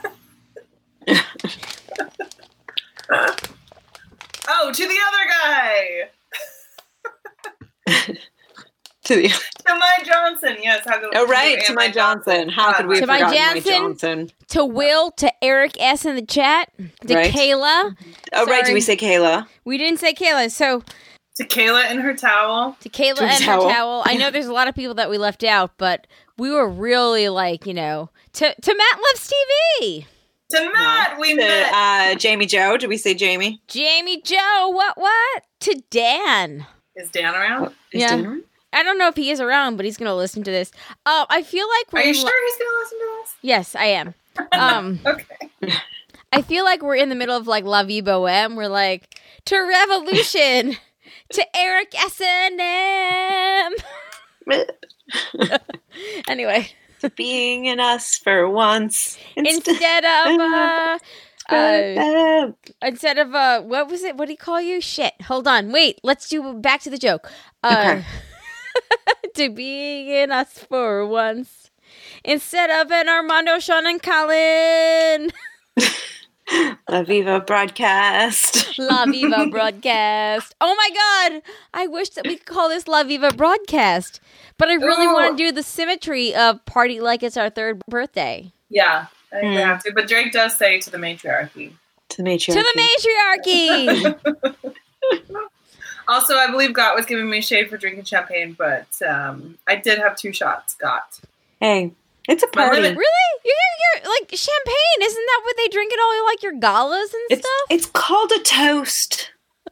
Oh, to the other guy. To the To my Johnson. Yes. How could oh right, and to my Johnson. How could we To have my forgotten my Johnson. Johnson? To Will, to Eric S. in the chat, to Right. Kayla. Oh right, Sorry. did we say Kayla? We didn't say Kayla, so To Kayla and her towel. to Kayla To and her towel. towel. I know there's a lot of people that we left out, but we were really like, you know, to to Matt Loves T V. To Matt, we To met. uh, Jamie Joe. Did we say Jamie? Jamie Joe, what what? To Dan. Is Dan around? Is Yeah. Dan around? I don't know if he is around, but he's going to listen to this. Uh, I feel like we're Are you in sure li- he's gonna listen to this? Yes, I am. Um, Okay. I feel like we're in the middle of like La Vie Boheme. We're like to revolution, to Eric S and M. Anyway, Being in us for once. instead of uh, uh, uh, instead of uh, what was it? What did he call you? Shit. Hold on. Wait. Let's do back to the joke. Uh, Okay. to being in us for once, instead of an Armando, Sean, and Colin. La Viva broadcast. La Viva broadcast. Oh my god! I wish that we could call this La Viva broadcast, but I really Ooh. want to do the symmetry of party like it's our third birthday. Yeah, I think we Hmm. have to. But Drake does say to the matriarchy. To the matriarchy. To the matriarchy. Also, I believe Got was giving me shade for drinking champagne, but um, I did have two shots. Got. Hey, it's a My party. limit. Really? You're, you're like champagne? Isn't that what they drink at all like your galas and It's stuff? it's called a toast.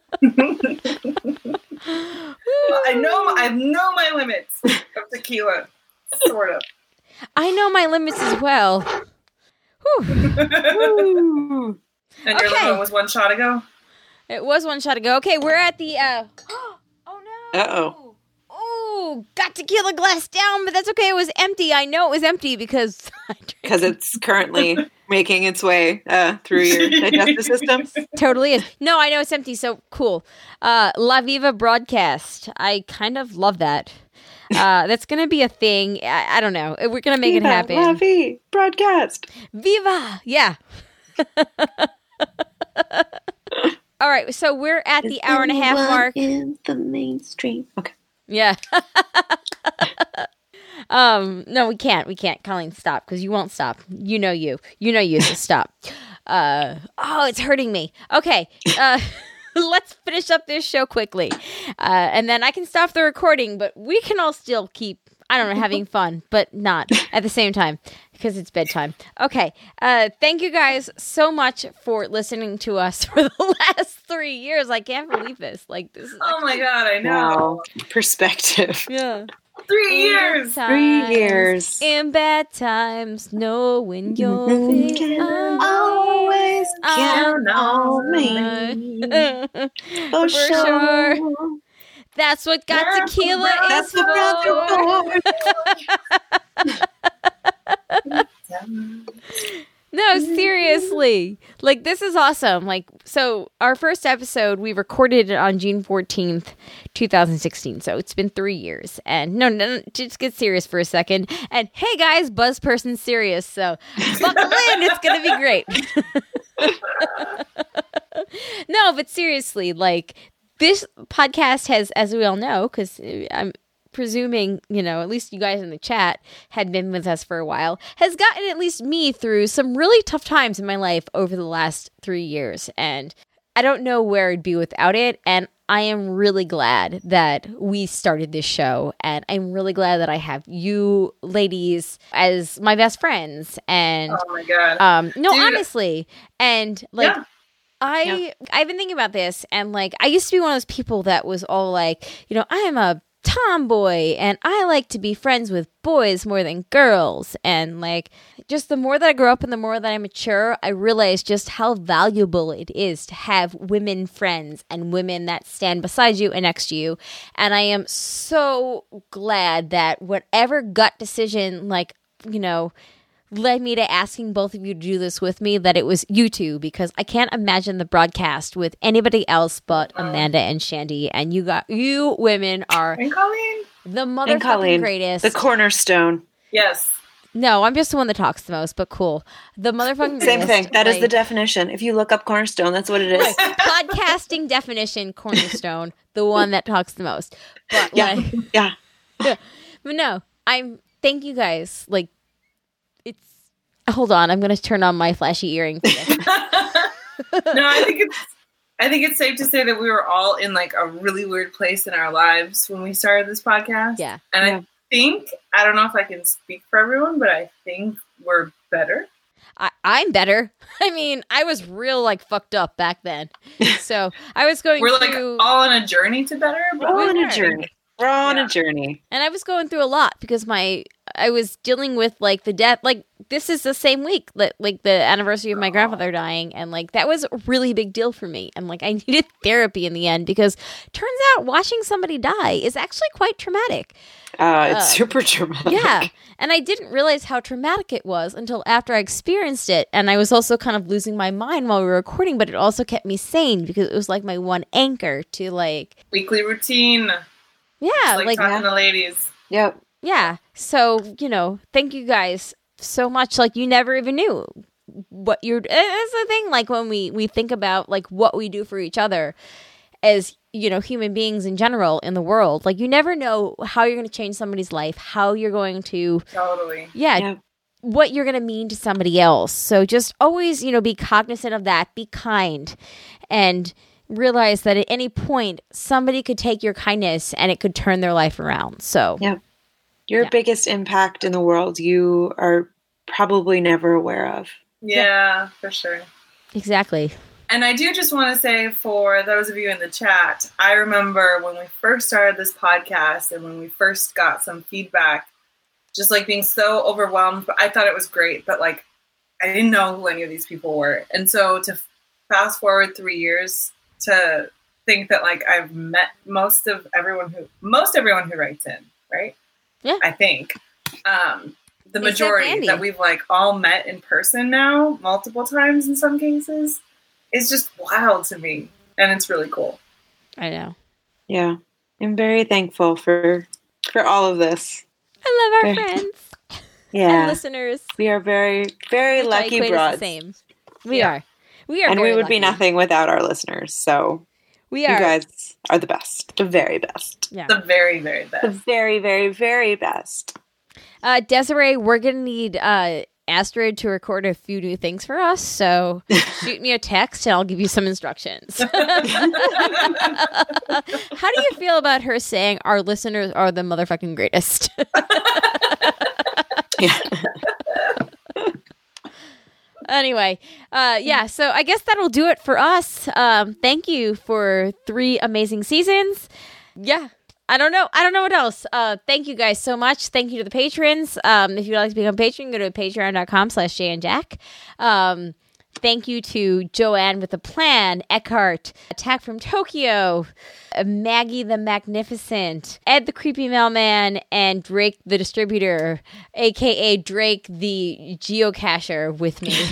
I know. I know my limits of tequila, sort of. I know my limits as well. Whew. Ooh. And your Okay. limit was one shot ago. It was one shot ago. Okay, we're at the. uh Oh no! Uh-oh. Oh, got tequila glass down, but that's okay. It was empty. I know it was empty because I drank Because it's currently making its way uh, through your digestive system. totally is. No, I know it's empty, so cool. Uh, La Viva broadcast. I kind of love that. Uh, that's going to be a thing. I, I don't know. We're going to make it Viva happen. La Vie broadcast. Viva! Yeah. All right, so we're at the hour and a half mark. In the mainstream. Okay. Yeah. um, no, we can't. We can't. Colleen, stop, because you won't stop. You know you. You know you. So stop. Uh, oh, it's hurting me. Okay. Uh, let's finish up this show quickly. Uh, and then I can stop the recording, but we can all still keep, I don't know, having fun, but not at the same time because it's bedtime. Okay. Uh, thank you guys so much for listening to us for the last three years. I can't believe this. Like, this is Oh my god! I know. Wow. Perspective. yeah. Three years. Three years. In bad times, knowing you're Mhm. the Always count on me. me. For, For sure. sure. That's what got That's tequila what- is That's what got for. No, seriously. Like, this is awesome. Like, so our first episode, we recorded it on June fourteenth, twenty sixteen. So it's been three years. And no, no, no, just get serious for a second. And hey, guys, Buzz Person serious. So buckle in. It's going to be great. No, but seriously, like, this podcast has, as we all know, because I'm presuming, you know, at least you guys in the chat had been with us for a while, has gotten at least me through some really tough times in my life over the last three years. And I don't know where I'd be without it. And I am really glad that we started this show. And I'm really glad that I have you ladies as my best friends. And Oh my god. um, no, Dude. honestly. And like, Yeah. I Yeah. I've been thinking about this, and like I used to be one of those people that was all like, you know, I am a tomboy and I like to be friends with boys more than girls, and like just the more that I grow up and the more that I mature, I realize just how valuable it is to have women friends and women that stand beside you and next to you. And I am so glad that whatever gut decision, like, you know, led me to asking both of you to do this with me, that it was you two, because I can't imagine the broadcast with anybody else but Amanda and Shandy. And you got you women are And Colleen. the And motherfucking Colleen, greatest. the cornerstone. Yes. no, I'm just the one that talks the most, but cool. The motherfucking Same greatest. thing. That is the like, definition. If you look up cornerstone, that's what it is. podcasting definition cornerstone, the one that talks the most. But Yeah. like, Yeah. but no, I'm thank you guys. Like, it's hold on, I'm gonna turn on my flashy earring for this. No, I think it's I think it's safe to say that we were all in like a really weird place in our lives when we started this podcast. Yeah. And Yeah. I think I don't know if I can speak for everyone, but I think we're better. I, I'm better. I mean, I was real like fucked up back then. So I was going We're like through, all on a journey to better. We're all on We a are. journey. We're all on Yeah. a journey. and I was going through a lot because my I was dealing with like the death. Like this is the same week that like the anniversary of my grandfather dying, and like that was a really big deal for me. And like I needed therapy in the end because turns out watching somebody die is actually quite traumatic. Uh, it's Uh, super dramatic. Yeah. And I didn't realize how traumatic it was until after I experienced it. And I was also kind of losing my mind while we were recording, but it also kept me sane because it was like my one anchor to like, Weekly routine. yeah, like like, talking to ladies. Yep. yeah. So, you know, thank you guys so much. Like, you never even knew what you're, that's the thing. Like, when we, we think about like what we do for each other as, you know, human beings in general in the world, like, you never know how you're going to change somebody's life, how you're going to, Totally. yeah, Yep. what you're going to mean to somebody else. So just always, you know, be cognizant of that, be kind, and realize that at any point somebody could take your kindness and it could turn their life around. So Yep. Your Yeah. biggest impact in the world you are probably never aware of. Yeah, for sure. exactly. And I do just want to say, for those of you in the chat, I remember when we first started this podcast and when we first got some feedback, just like being so overwhelmed. But I thought it was great, but like I didn't know who any of these people were. And so to fast forward three years to think that like I've met most of everyone who most everyone who writes in, right? Yeah. I think um, the Except majority Andy. that we've like all met in person now, multiple times in some cases. It's just wild to me, and it's really cool. I know. Yeah. I'm very thankful for for all of this. I love our Okay. friends and Yeah. listeners. We are very, very which I lucky equate as the broads. same. We Yeah. are. We are And we very would be lucky. nothing without our listeners. So We you are. guys are the best. The very best. Yeah. The very, very The best. very, very, very best. Uh, Desiree, we're going to need uh, Astrid to record a few new things for us. So shoot me a text and I'll give you some instructions. How do you feel about her saying our listeners are the motherfucking greatest? Yeah. Anyway, uh, yeah, so I guess that'll do it for us. Um, thank you for three amazing seasons. Yeah. I don't know. I don't know what else. Uh, thank you guys so much. Thank you to the patrons. Um, if you'd like to become a patron, go to patreon.com slash Jay and Jack. Um, thank you to Joanne with a Plan, Eckhart, Attack from Tokyo, uh, Maggie the Magnificent, Ed the Creepy Mailman, and Drake the Distributor, a k a. Drake the Geocacher with me.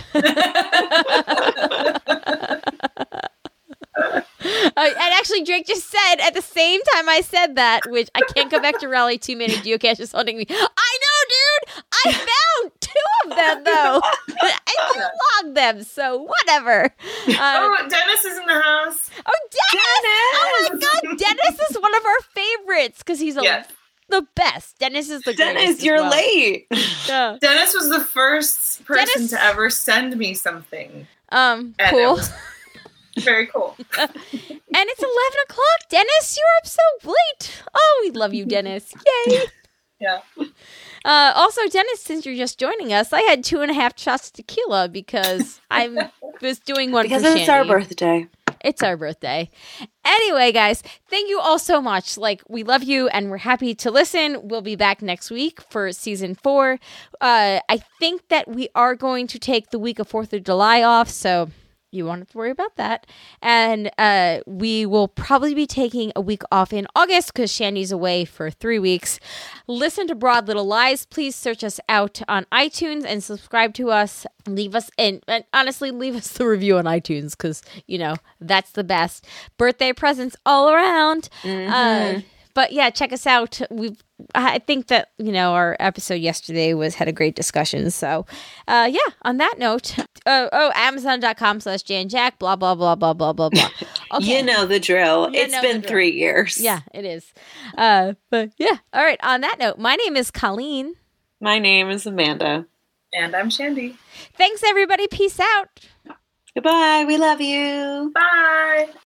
Uh, and actually, Drake just said at the same time I said that, which I can't go back to Raleigh. Too many geocaches hunting me. I know, dude. I found two of them though. I didn't log them, so whatever. Uh, Oh, Dennis is in the house. oh, Dennis! Oh my God, Dennis is one of our favorites because he's a, Yes. the best. Dennis is the greatest. Dennis, as you're well. late. Yeah. Dennis was the first person Dennis- to ever send me something. Um, And it cool. was very cool. And it's eleven o'clock. Dennis, you're up so late. Oh, we love you, Dennis. Yay. Yeah. Uh, also, Dennis, since you're just joining us, I had two and a half shots of tequila because I was doing one Because for it's our Shandy. birthday. It's our birthday. Anyway, guys, thank you all so much. Like, we love you and we're happy to listen. We'll be back next week for season four. Uh, I think that we are going to take the week of fourth of July off, so you won't have to worry about that. And uh, we will probably be taking a week off in August because Shandy's away for three weeks. Listen to Broad Little Lies. Please search us out on iTunes and subscribe to us. Leave us, and, and honestly, leave us the review on iTunes because, you know, that's the best. Birthday presents all around. Uh, but yeah, check us out. We've I think that, you know, our episode yesterday was had a great discussion. So, uh, yeah, on that note, uh, oh, amazon.com slash Jan Jack, blah, blah, blah, blah, blah, blah, blah. Okay. You know the drill. You It's know the been drill. three years. Yeah, it is. Uh, but yeah. All right. On that note, my name is Colleen. My name is Amanda. And I'm Shandy. Thanks, everybody. Peace out. Goodbye. We love you. Bye.